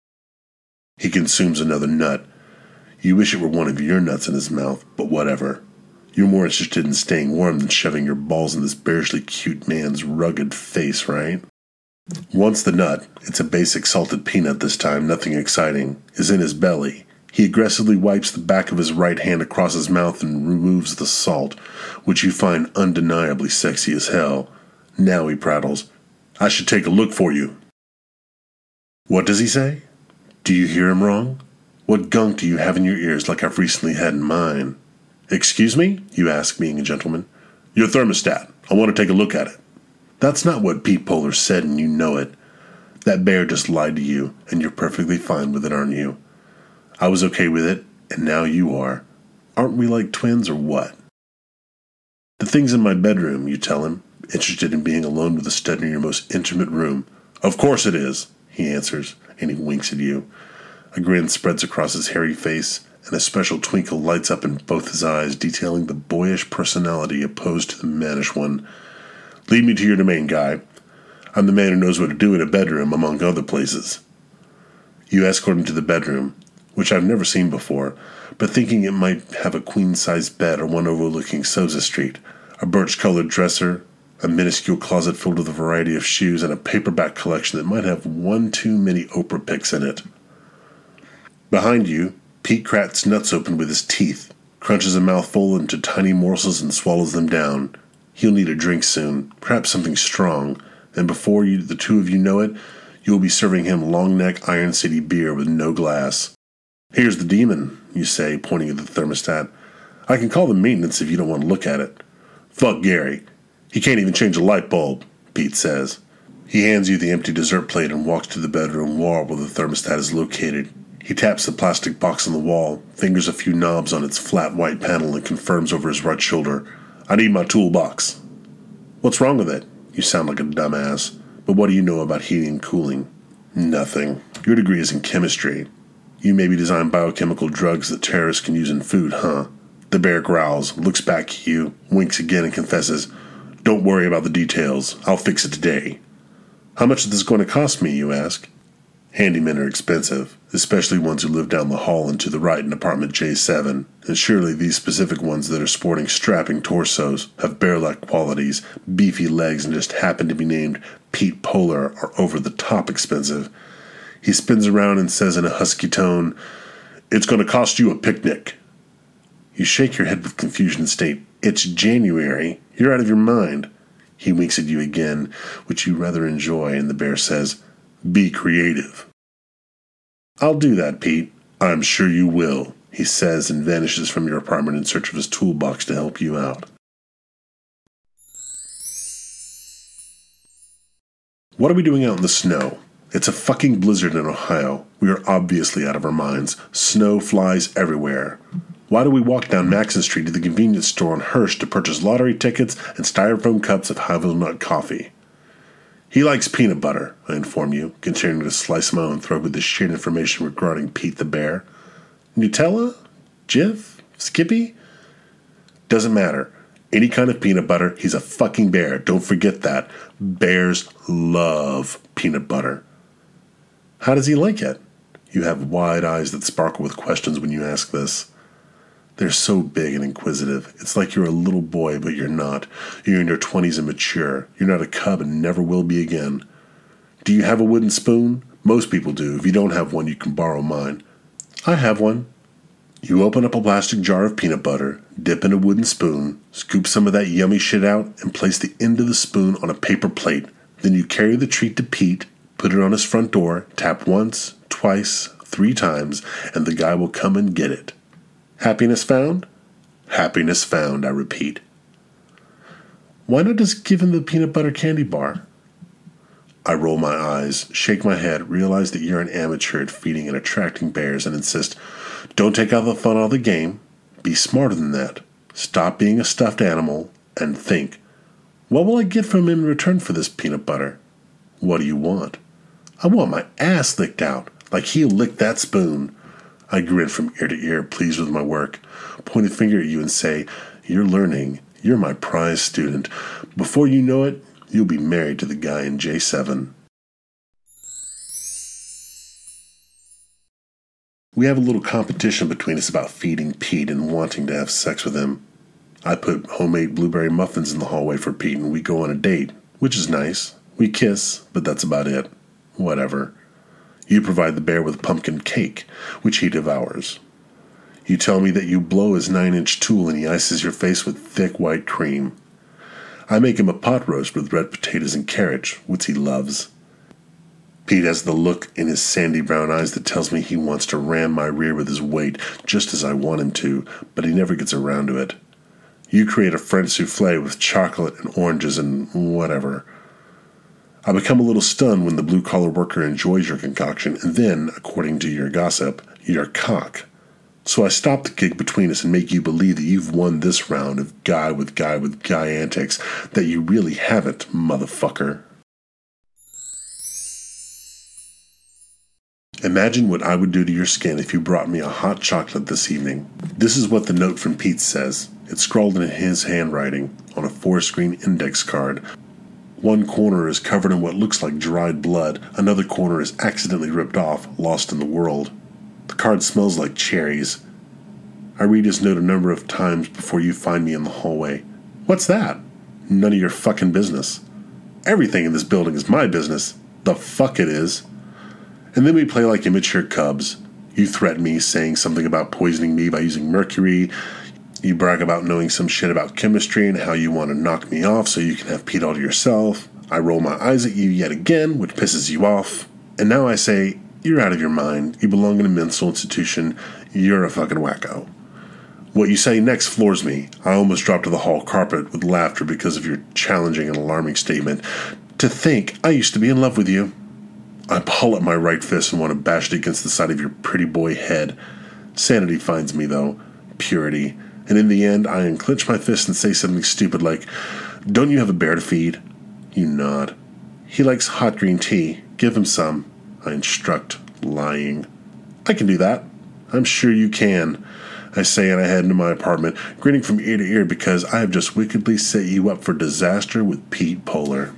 [SPEAKER 2] He consumes another nut. You wish it were one of your nuts in his mouth, but whatever. You're more interested in staying warm than shoving your balls in this bearishly cute man's rugged face, right? Once the nut, it's a basic salted peanut this time, nothing exciting, is in his belly, he aggressively wipes the back of his right hand across his mouth and removes the salt, which you find undeniably sexy as hell. Now he prattles, "I should take a look for you." What does he say? Do you hear him wrong? What gunk do you have in your ears like I've recently had in mine? "Excuse me?" you ask, being a gentleman. "Your thermostat. I want to take a look at it." That's not what Pete Polar said, and you know it. That bear just lied to you, and you're perfectly fine with it, aren't you? I was okay with it, and now you are. Aren't we like twins, or what? "The thing's in my bedroom," you tell him, interested in being alone with a stud in your most intimate room. "Of course it is," he answers, and he winks at you. A grin spreads across his hairy face, and a special twinkle lights up in both his eyes, detailing the boyish personality opposed to the mannish one. "Lead me to your domain, guy. I'm the man who knows what to do in a bedroom, among other places." You escort him to the bedroom. which I've never seen before, but thinking it might have a queen-size bed or one overlooking Sousa Street, a birch-colored dresser, a minuscule closet filled with a variety of shoes, and a paperback collection that might have one too many Oprah pics in it. Behind you, Pete cracks nuts open with his teeth, crunches a mouthful into tiny morsels and swallows them down. He'll need a drink soon, perhaps something strong, and before the two of you know it, you will be serving him long neck Iron City beer with no glass. "Here's the demon," you say, pointing at the thermostat. "I can call the maintenance if you don't want to look at it." "Fuck Gary. He can't even change a light bulb," Pete says. He hands you the empty dessert plate and walks to the bedroom wall where the thermostat is located. He taps the plastic box on the wall, fingers a few knobs on its flat white panel, and confirms over his right shoulder, "I need my toolbox." "What's wrong with it?" You sound like a dumbass. "But what do you know about heating and cooling?" "Nothing. Your degree is in chemistry. You maybe design biochemical drugs that terrorists can use in food, huh?" The bear growls, looks back at you, winks again, and confesses, "Don't worry about the details. I'll fix it today." "How much is this going to cost me?" you ask. Handymen are expensive, especially ones who live down the hall and to the right in apartment J7, and surely these specific ones that are sporting strapping torsos, have bear-like qualities, beefy legs, and just happen to be named Pete Polar are over-the-top expensive. He spins around and says in a husky tone, "It's going to cost you a picnic." You shake your head with confusion and state, "It's January. You're out of your mind." He winks at you again, which you rather enjoy, and the bear says, "Be creative." "I'll do that, Pete. I'm sure you will," he says, and vanishes from your apartment in search of his toolbox to help you out. What are we doing out in the snow? It's a fucking blizzard in Ohio. We are obviously out of our minds. Snow flies everywhere. Why do we walk down Maxon Street to the convenience store on Hearst to purchase lottery tickets and styrofoam cups of hazelnut coffee? He likes peanut butter, I inform you, continuing to slice my own throat with the shared information regarding Pete the Bear. Nutella? Jif? Skippy? Doesn't matter. Any kind of peanut butter, he's a fucking bear. Don't forget that. Bears love peanut butter. How does he like it? You have wide eyes that sparkle with questions when you ask this. They're so big and inquisitive. It's like you're a little boy, but you're not. You're in your 20s and mature. You're not a cub and never will be again. Do you have a wooden spoon? Most people do. If you don't have one, you can borrow mine. I have one. You open up a plastic jar of peanut butter, dip in a wooden spoon, scoop some of that yummy shit out, and place the end of the spoon on a paper plate. Then you carry the treat to Pete, put it on his front door, tap once, twice, 3 times, and the guy will come and get it. Happiness found? Happiness found, I repeat. Why not just give him the peanut butter candy bar? I roll my eyes, shake my head, realize that you're an amateur at feeding and attracting bears, and insist, don't take out the fun out of the game. Be smarter than that. Stop being a stuffed animal and think, what will I get from him in return for this peanut butter? What do you want? I want my ass licked out, like he'll lick that spoon. I grin from ear to ear, pleased with my work, point a finger at you and say, you're learning. You're my prize student. Before you know it, you'll be married to the guy in J7. We have a little competition between us about feeding Pete and wanting to have sex with him. I put homemade blueberry muffins in the hallway for Pete and we go on a date, which is nice. We kiss, but that's about it. Whatever. You provide the bear with pumpkin cake, which he devours. You tell me that you blow his 9-inch tool and he ices your face with thick white cream. I make him a pot roast with red potatoes and carrots, which he loves. Pete has the look in his sandy brown eyes that tells me he wants to ram my rear with his weight, just as I want him to, but he never gets around to it. You create a French souffle with chocolate and oranges and whatever. I become a little stunned when the blue-collar worker enjoys your concoction, and then, according to your gossip, your cock. So I stop the gig between us and make you believe that you've won this round of guy with guy antics that you really haven't, motherfucker. Imagine what I would do to your skin if you brought me a hot chocolate this evening. This is what the note from Pete says. It's scrawled in his handwriting on a 4-screen index card. One corner is covered in what looks like dried blood. Another corner is accidentally ripped off, lost in the world. The card smells like cherries. I read his note a number of times before you find me in the hallway. What's that? None of your fucking business. Everything in this building is my business. The fuck it is. And then we play like immature cubs. You threaten me, saying something about poisoning me by using mercury. You brag about knowing some shit about chemistry and how you want to knock me off so you can have Pete all to yourself. I roll my eyes at you yet again, which pisses you off. And now I say, you're out of your mind. You belong in a mental institution. You're a fucking wacko. What you say next floors me. I almost dropped to the hall carpet with laughter because of your challenging and alarming statement. To think I used to be in love with you. I pull up my right fist and want to bash it against the side of your pretty boy head. Sanity finds me, though. Purity. And in the end, I unclench my fist and say something stupid like, don't you have a bear to feed? You nod. He likes hot green tea. Give him some. I instruct, lying. I can do that. I'm sure you can. I say, and I head into my apartment, grinning from ear to ear because I have just wickedly set you up for disaster with Pete Polar.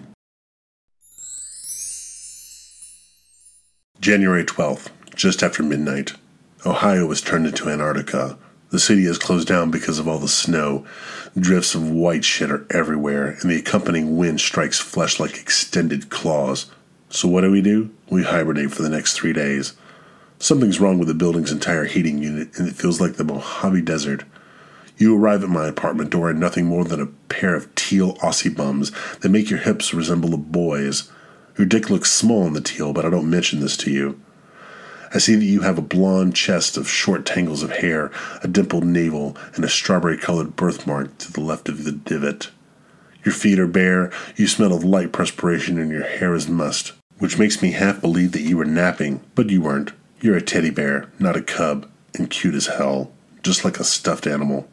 [SPEAKER 2] January 12th, just after midnight. Ohio has turned into Antarctica. The city has closed down because of all the snow. Drifts of white shit are everywhere, and the accompanying wind strikes flesh like extended claws. So what do? We hibernate for the next 3 days. Something's wrong with the building's entire heating unit, and it feels like the Mojave Desert. You arrive at my apartment door in nothing more than a pair of teal Aussie bums that make your hips resemble a boy's. Your dick looks small in the teal, but I don't mention this to you. I see that you have a blonde chest of short tangles of hair, a dimpled navel, and a strawberry-colored birthmark to the left of the divot. Your feet are bare, you smell of light perspiration, and your hair is mussed, which makes me half believe that you were napping, but you weren't. You're a teddy bear, not a cub, and cute as hell, just like a stuffed animal.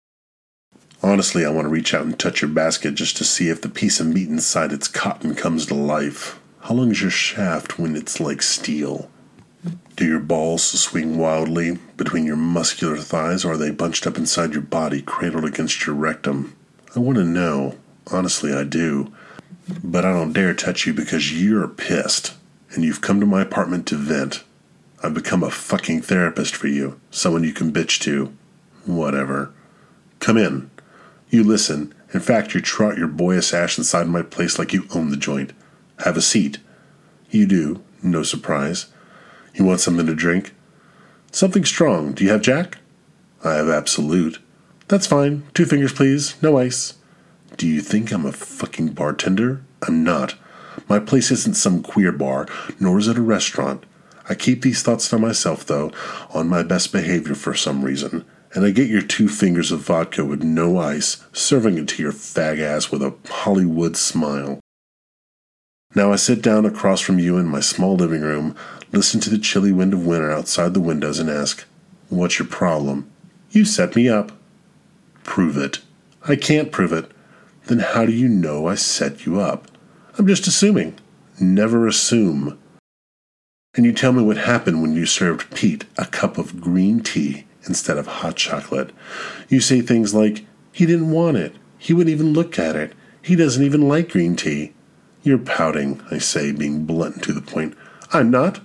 [SPEAKER 2] Honestly, I want to reach out and touch your basket just to see if the piece of meat inside its cotton comes to life. How long is your shaft when it's like steel? Do your balls swing wildly between your muscular thighs, or are they bunched up inside your body, cradled against your rectum? I want to know. Honestly, I do. But I don't dare touch you because you're pissed, and you've come to my apartment to vent. I've become a fucking therapist for you, someone you can bitch to. Whatever. Come in. You listen. In fact, you trot your boyish ass inside my place like you own the joint. Have a seat. You do. No surprise. You want something to drink? Something strong. Do you have Jack? I have Absolute. That's fine. 2 fingers, please. No ice. Do you think I'm a fucking bartender? I'm not. My place isn't some queer bar, nor is it a restaurant. I keep these thoughts to myself, though, on my best behavior for some reason, and I get your 2 fingers of vodka with no ice, serving it to your fag ass with a Hollywood smile. Now I sit down across from you in my small living room, listen to the chilly wind of winter outside the windows, and ask, what's your problem? You set me up. Prove it. I can't prove it. Then how do you know I set you up? I'm just assuming. Never assume. And you tell me what happened when you served Pete a cup of green tea instead of hot chocolate. You say things like, he didn't want it. He wouldn't even look at it. He doesn't even like green tea. You're pouting, I say, being blunt and to the point. I'm not.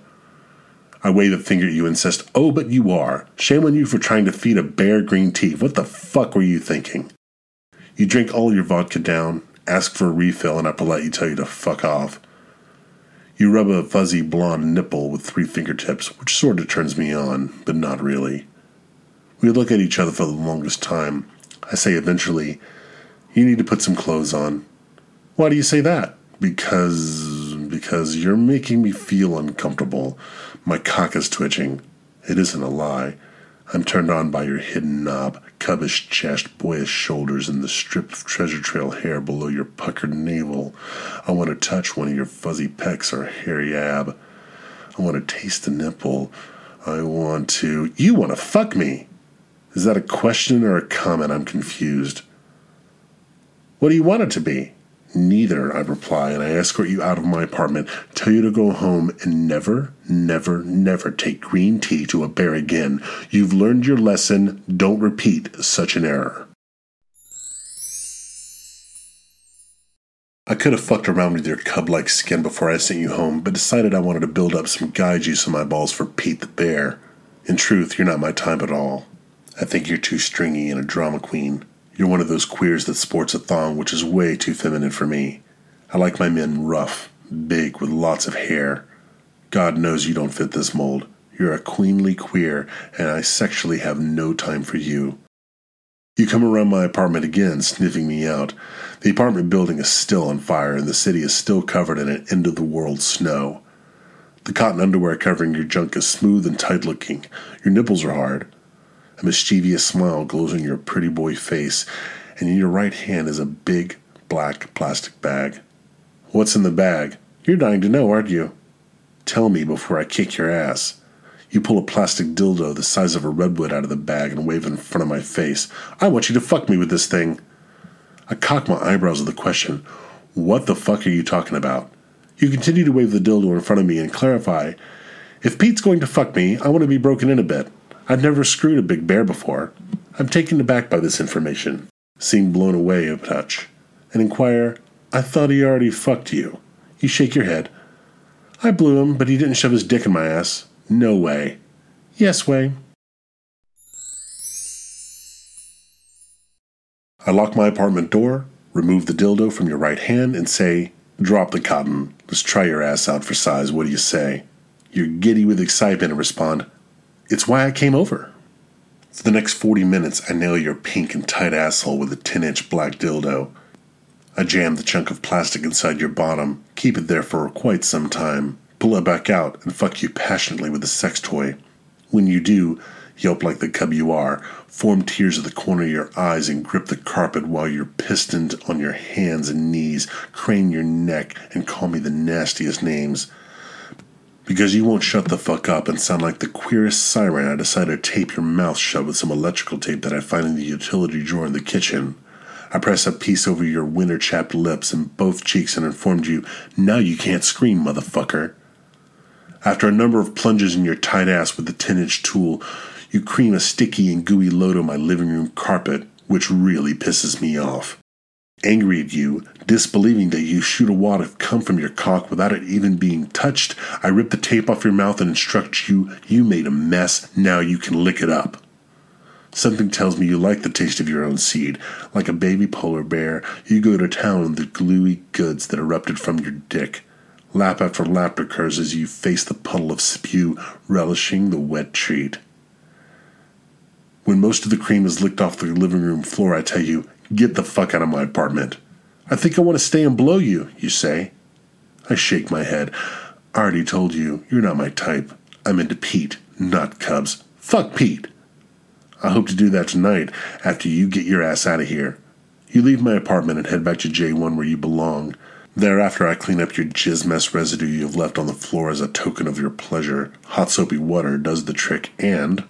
[SPEAKER 2] I wave a finger at you and insist, oh, but you are. Shame on you for trying to feed a bear green tea. What the fuck were you thinking? You drink all your vodka down, ask for a refill, and I politely tell you to fuck off. You rub a fuzzy blonde nipple with 3 fingertips, which sort of turns me on, but not really. We look at each other for the longest time. I say eventually, you need to put some clothes on. Why do you say that? Because you're making me feel uncomfortable. My cock is twitching. It isn't a lie. I'm turned on by your hidden knob, cubbish chest, boyish shoulders, and the strip of treasure trail hair below your puckered navel. I want to touch one of your fuzzy pecs or hairy ab. I want to taste the nipple. You want to fuck me. Is that a question or a comment? I'm confused. What do you want it to be? Neither, I reply, and I escort you out of my apartment, tell you to go home, and never, never, never take green tea to a bear again. You've learned your lesson. Don't repeat such an error. I could have fucked around with your cub-like skin before I sent you home, but decided I wanted to build up some guy juice in my balls for Pete the Bear. In truth, you're not my type at all. I think you're too stringy and a drama queen. You're one of those queers that sports a thong, which is way too feminine for me. I like my men rough, big, with lots of hair. God knows you don't fit this mold. You're a queenly queer, and I sexually have no time for you. You come around my apartment again, sniffing me out. The apartment building is still on fire, and the city is still covered in an end-of-the-world snow. The cotton underwear covering your junk is smooth and tight-looking. Your nipples are hard. A mischievous smile glows on your pretty boy face, and in your right hand is a big, black plastic bag. What's in the bag? You're dying to know, aren't you? Tell me before I kick your ass. You pull a plastic dildo the size of a redwood out of the bag and wave it in front of my face. I want you to fuck me with this thing. I cock my eyebrows at the question. What the fuck are you talking about? You continue to wave the dildo in front of me and clarify. If Pete's going to fuck me, I want to be broken in a bit. I've never screwed a big bear before. I'm taken aback by this information, seem blown away a touch, and inquire, I thought he already fucked you. You shake your head. I blew him, but he didn't shove his dick in my ass. No way. Yes way. I lock my apartment door, remove the dildo from your right hand, and say, drop the cotton. Let's try your ass out for size. What do you say? You're giddy with excitement and respond, it's why I came over. For the next 40 minutes, I nail your pink and tight asshole with a 10-inch black dildo. I jam the chunk of plastic inside your bottom, keep it there for quite some time, pull it back out, and fuck you passionately with a sex toy. When you do, yelp like the cub you are, form tears at the corner of your eyes, and grip the carpet while you're pistoned on your hands and knees, crane your neck, and call me the nastiest names. Because you won't shut the fuck up and sound like the queerest siren, I decided to tape your mouth shut with some electrical tape that I find in the utility drawer in the kitchen. I press a piece over your winter-chapped lips and both cheeks and informed you, now you can't scream, motherfucker. After a number of plunges in your tight ass with the 10-inch tool, you cream a sticky and gooey load on my living room carpet, which really pisses me off. Angry at you, disbelieving that you shoot a wad of cum from your cock without it even being touched, I rip the tape off your mouth and instruct you, you made a mess, now you can lick it up. Something tells me you like the taste of your own seed. Like a baby polar bear, you go to town on the gluey goods that erupted from your dick. Lap after lap occurs as you face the puddle of spew, relishing the wet treat. When most of the cream is licked off the living room floor, I tell you, get the fuck out of my apartment. I think I want to stay and blow you, you say. I shake my head. I already told you, you're not my type. I'm into Pete, not Cubs. Fuck Pete. I hope to do that tonight after you get your ass out of here. You leave my apartment and head back to J1 where you belong. Thereafter, I clean up your jizz mess residue you have left on the floor as a token of your pleasure. Hot soapy water does the trick, and...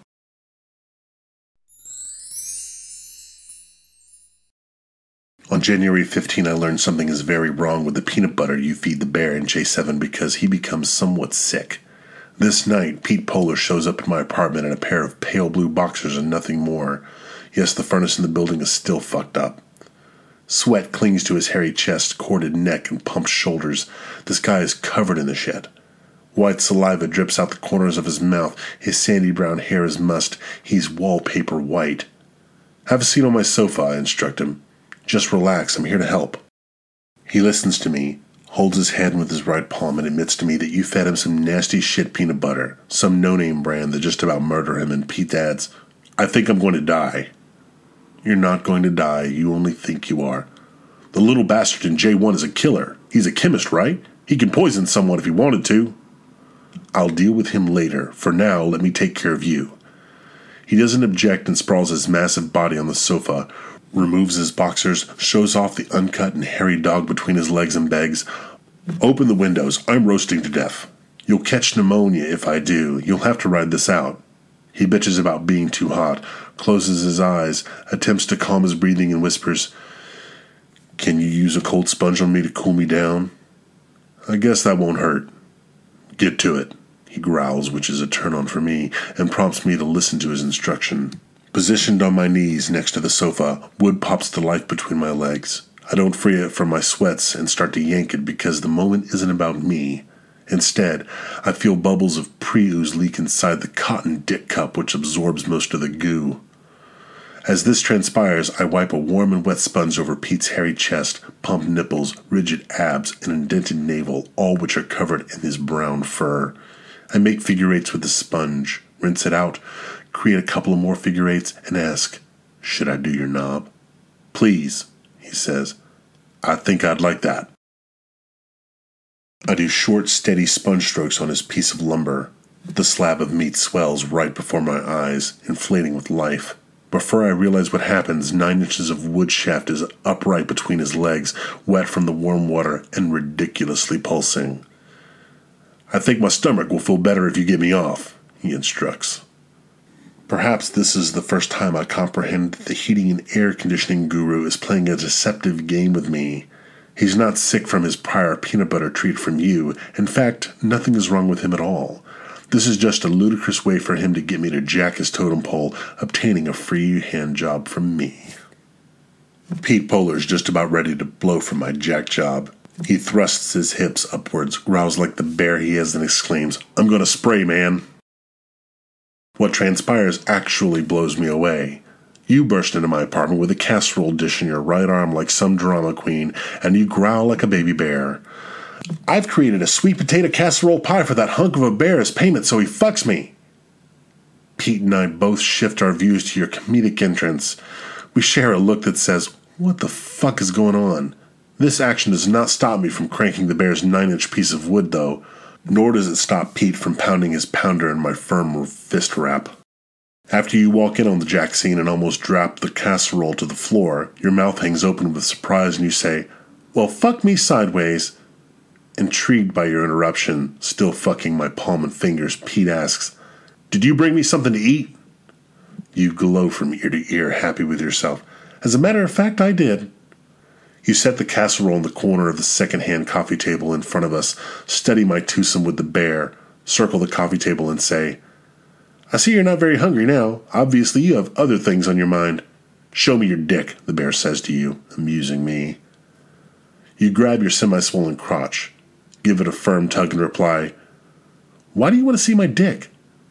[SPEAKER 2] On January 15, I learned something is very wrong with the peanut butter you feed the bear in J7 because he becomes somewhat sick. This night, Pete Polar shows up in my apartment in a pair of pale blue boxers and nothing more. Yes, the furnace in the building is still fucked up. Sweat clings to his hairy chest, corded neck, and pumped shoulders. This guy is covered in the shit. White saliva drips out the corners of his mouth. His sandy brown hair is mussed. He's wallpaper white. Have a seat on my sofa, I instruct him. Just relax, I'm here to help. He listens to me, holds his head with his right palm, and admits to me that you fed him some nasty shit peanut butter, some no-name brand that just about murdered him, and Pete adds, I think I'm going to die. You're not going to die, you only think you are. The little bastard in J1 is a killer. He's a chemist, right? He can poison someone if he wanted to. I'll deal with him later. For now, let me take care of you. He doesn't object and sprawls his massive body on the sofa, removes his boxers, shows off the uncut and hairy dog between his legs and begs, Open the windows, I'm roasting to death. You'll catch pneumonia if I do. You'll have to ride this out. He bitches about being too hot, closes his eyes, attempts to calm his breathing and whispers, Can you use a cold sponge on me to cool me down? I guess that won't hurt. Get to it, he growls, which is a turn-on for me, and prompts me to listen to his instruction. Positioned on my knees next to the sofa, wood pops to life between my legs. I don't free it from my sweats and start to yank it because the moment isn't about me. Instead, I feel bubbles of pre-ooze leak inside the cotton dick cup which absorbs most of the goo. As this transpires, I wipe a warm and wet sponge over Pete's hairy chest, plump nipples, rigid abs, and indented navel, all which are covered in his brown fur. I make figure eights with the sponge, rinse it out, create a couple of more figure eights, and ask, "Should I do your knob?" "Please," he says. "I think I'd like that." I do short, steady sponge strokes on his piece of lumber. The slab of meat swells right before my eyes, inflating with life. Before I realize what happens, 9 inches of wood shaft is upright between his legs, wet from the warm water and ridiculously pulsing. "I think my stomach will feel better if you get me off," he instructs. Perhaps this is the first time I comprehend that the heating and air conditioning guru is playing a deceptive game with me. He's not sick from his prior peanut butter treat from you. In fact, nothing is wrong with him at all. This is just a ludicrous way for him to get me to jack his totem pole, obtaining a free hand job from me. Pete Polar's just about ready to blow from my jack job. He thrusts his hips upwards, growls like the bear he is, and exclaims, "I'm gonna spray, man." What transpires actually blows me away. You burst into my apartment with a casserole dish in your right arm like some drama queen, and you growl like a baby bear. "I've created a sweet potato casserole pie for that hunk of a bear as payment so he fucks me." Pete and I both shift our views to your comedic entrance. We share a look that says, "What the fuck is going on?" This action does not stop me from cranking the bear's 9-inch piece of wood, though, nor does it stop Pete from pounding his pounder in my firm fist wrap. After you walk in on the jack scene and almost drop the casserole to the floor, your mouth hangs open with surprise and you say, "Well, fuck me sideways." Intrigued by your interruption, still fucking my palm and fingers, Pete asks, "Did you bring me something to eat?" You glow from ear to ear, happy with yourself. "As a matter of fact, I did." You set the casserole in the corner of the second-hand coffee table in front of us, study my twosome with the bear, circle the coffee table and say, "I see you're not very hungry now. Obviously you have other things on your mind." "Show me your dick," the bear says to you, amusing me. You grab your semi-swollen crotch, give it a firm tug and reply, "Why do you want to see my dick?"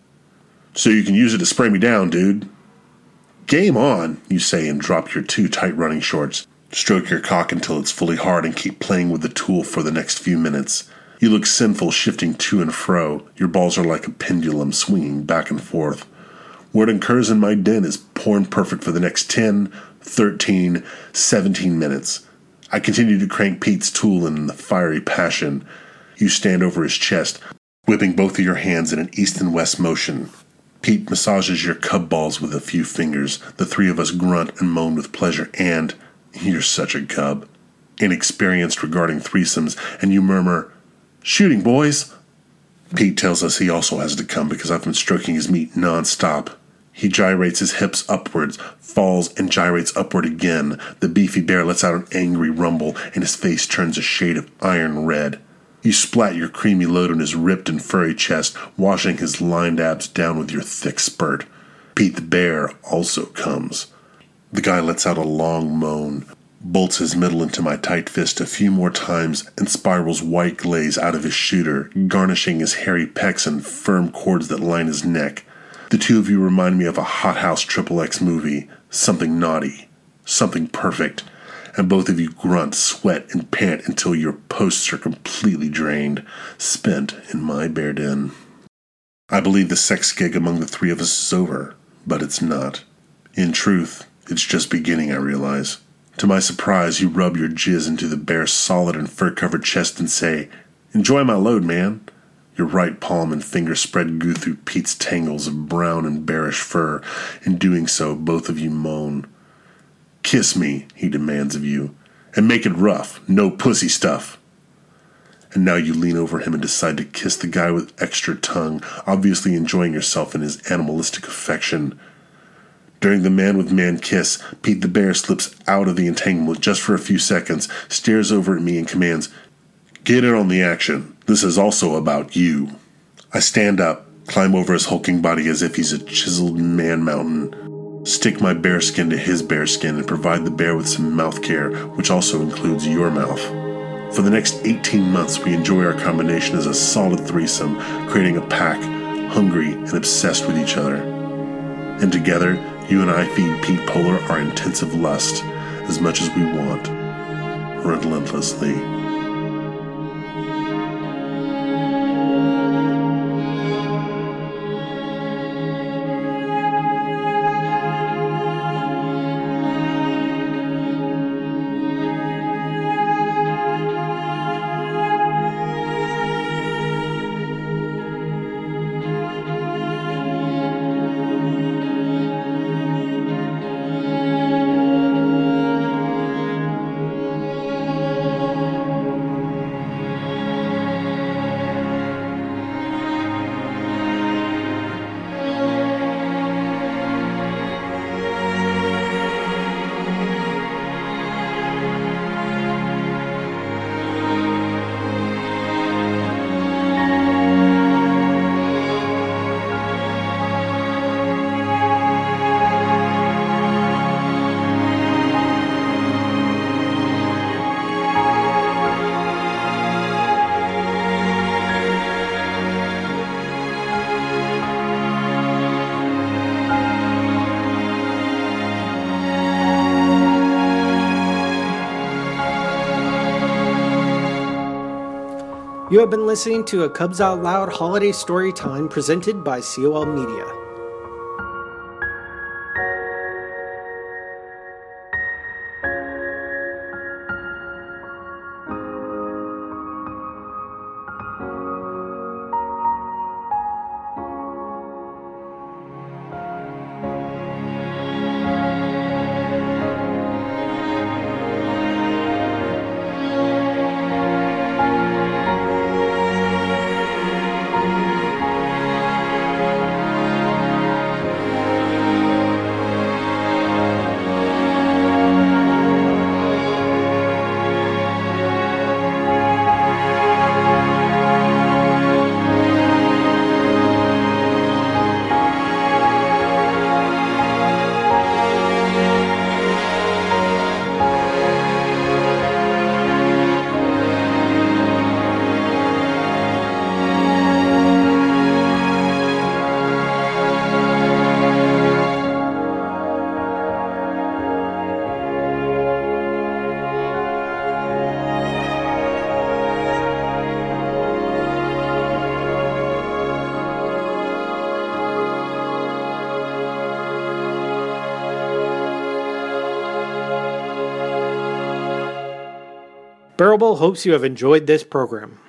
[SPEAKER 2] "So you can use it to spray me down, dude." "Game on," you say and drop your too tight running shorts. Stroke your cock until it's fully hard and keep playing with the tool for the next few minutes. You look sinful, shifting to and fro. Your balls are like a pendulum, swinging back and forth. What occurs in my den is porn perfect for the next 10, 13, 17 minutes. I continue to crank Pete's tool in the fiery passion. You stand over his chest, whipping both of your hands in an east and west motion. Pete massages your cub balls with a few fingers. The three of us grunt and moan with pleasure, and you're such a cub, inexperienced regarding threesomes, and you murmur, "Shooting, boys." Pete tells us he also has to come because I've been stroking his meat non-stop. He gyrates his hips upwards, falls, and gyrates upward again. The beefy bear lets out an angry rumble, and his face turns a shade of iron red. You splat your creamy load on his ripped and furry chest, washing his lined abs down with your thick spurt. Pete the bear also comes. The guy lets out a long moan, bolts his middle into my tight fist a few more times, and spirals white glaze out of his shooter, garnishing his hairy pecs and firm cords that line his neck. The two of you remind me of a hothouse XXX movie, something naughty, something perfect, and both of you grunt, sweat, and pant until your posts are completely drained, spent in my bear den. I believe the sex gig among the three of us is over, but it's not. In truth, it's just beginning, I realize. To my surprise, you rub your jizz into the bear's solid and fur-covered chest and say, "Enjoy my load, man." Your right palm and finger spread goo through Pete's tangles of brown and bearish fur. In doing so, both of you moan. "Kiss me," he demands of you, "and make it rough, no pussy stuff." And now you lean over him and decide to kiss the guy with extra tongue, obviously enjoying yourself in his animalistic affection. During the man-with-man kiss, Pete the bear slips out of the entanglement just for a few seconds, stares over at me and commands, "Get in on the action. This is also about you." I stand up, climb over his hulking body as if he's a chiseled man-mountain, stick my bearskin to his bearskin, and provide the bear with some mouth care, which also includes your mouth. For the next 18 months, we enjoy our combination as a solid threesome, creating a pack, hungry and obsessed with each other. And together, you and I feed Pete Polar our intensive lust as much as we want, relentlessly.
[SPEAKER 1] You have been listening to a Cubs Out Loud holiday story time presented by COL Media. Bearable hopes you have enjoyed this program.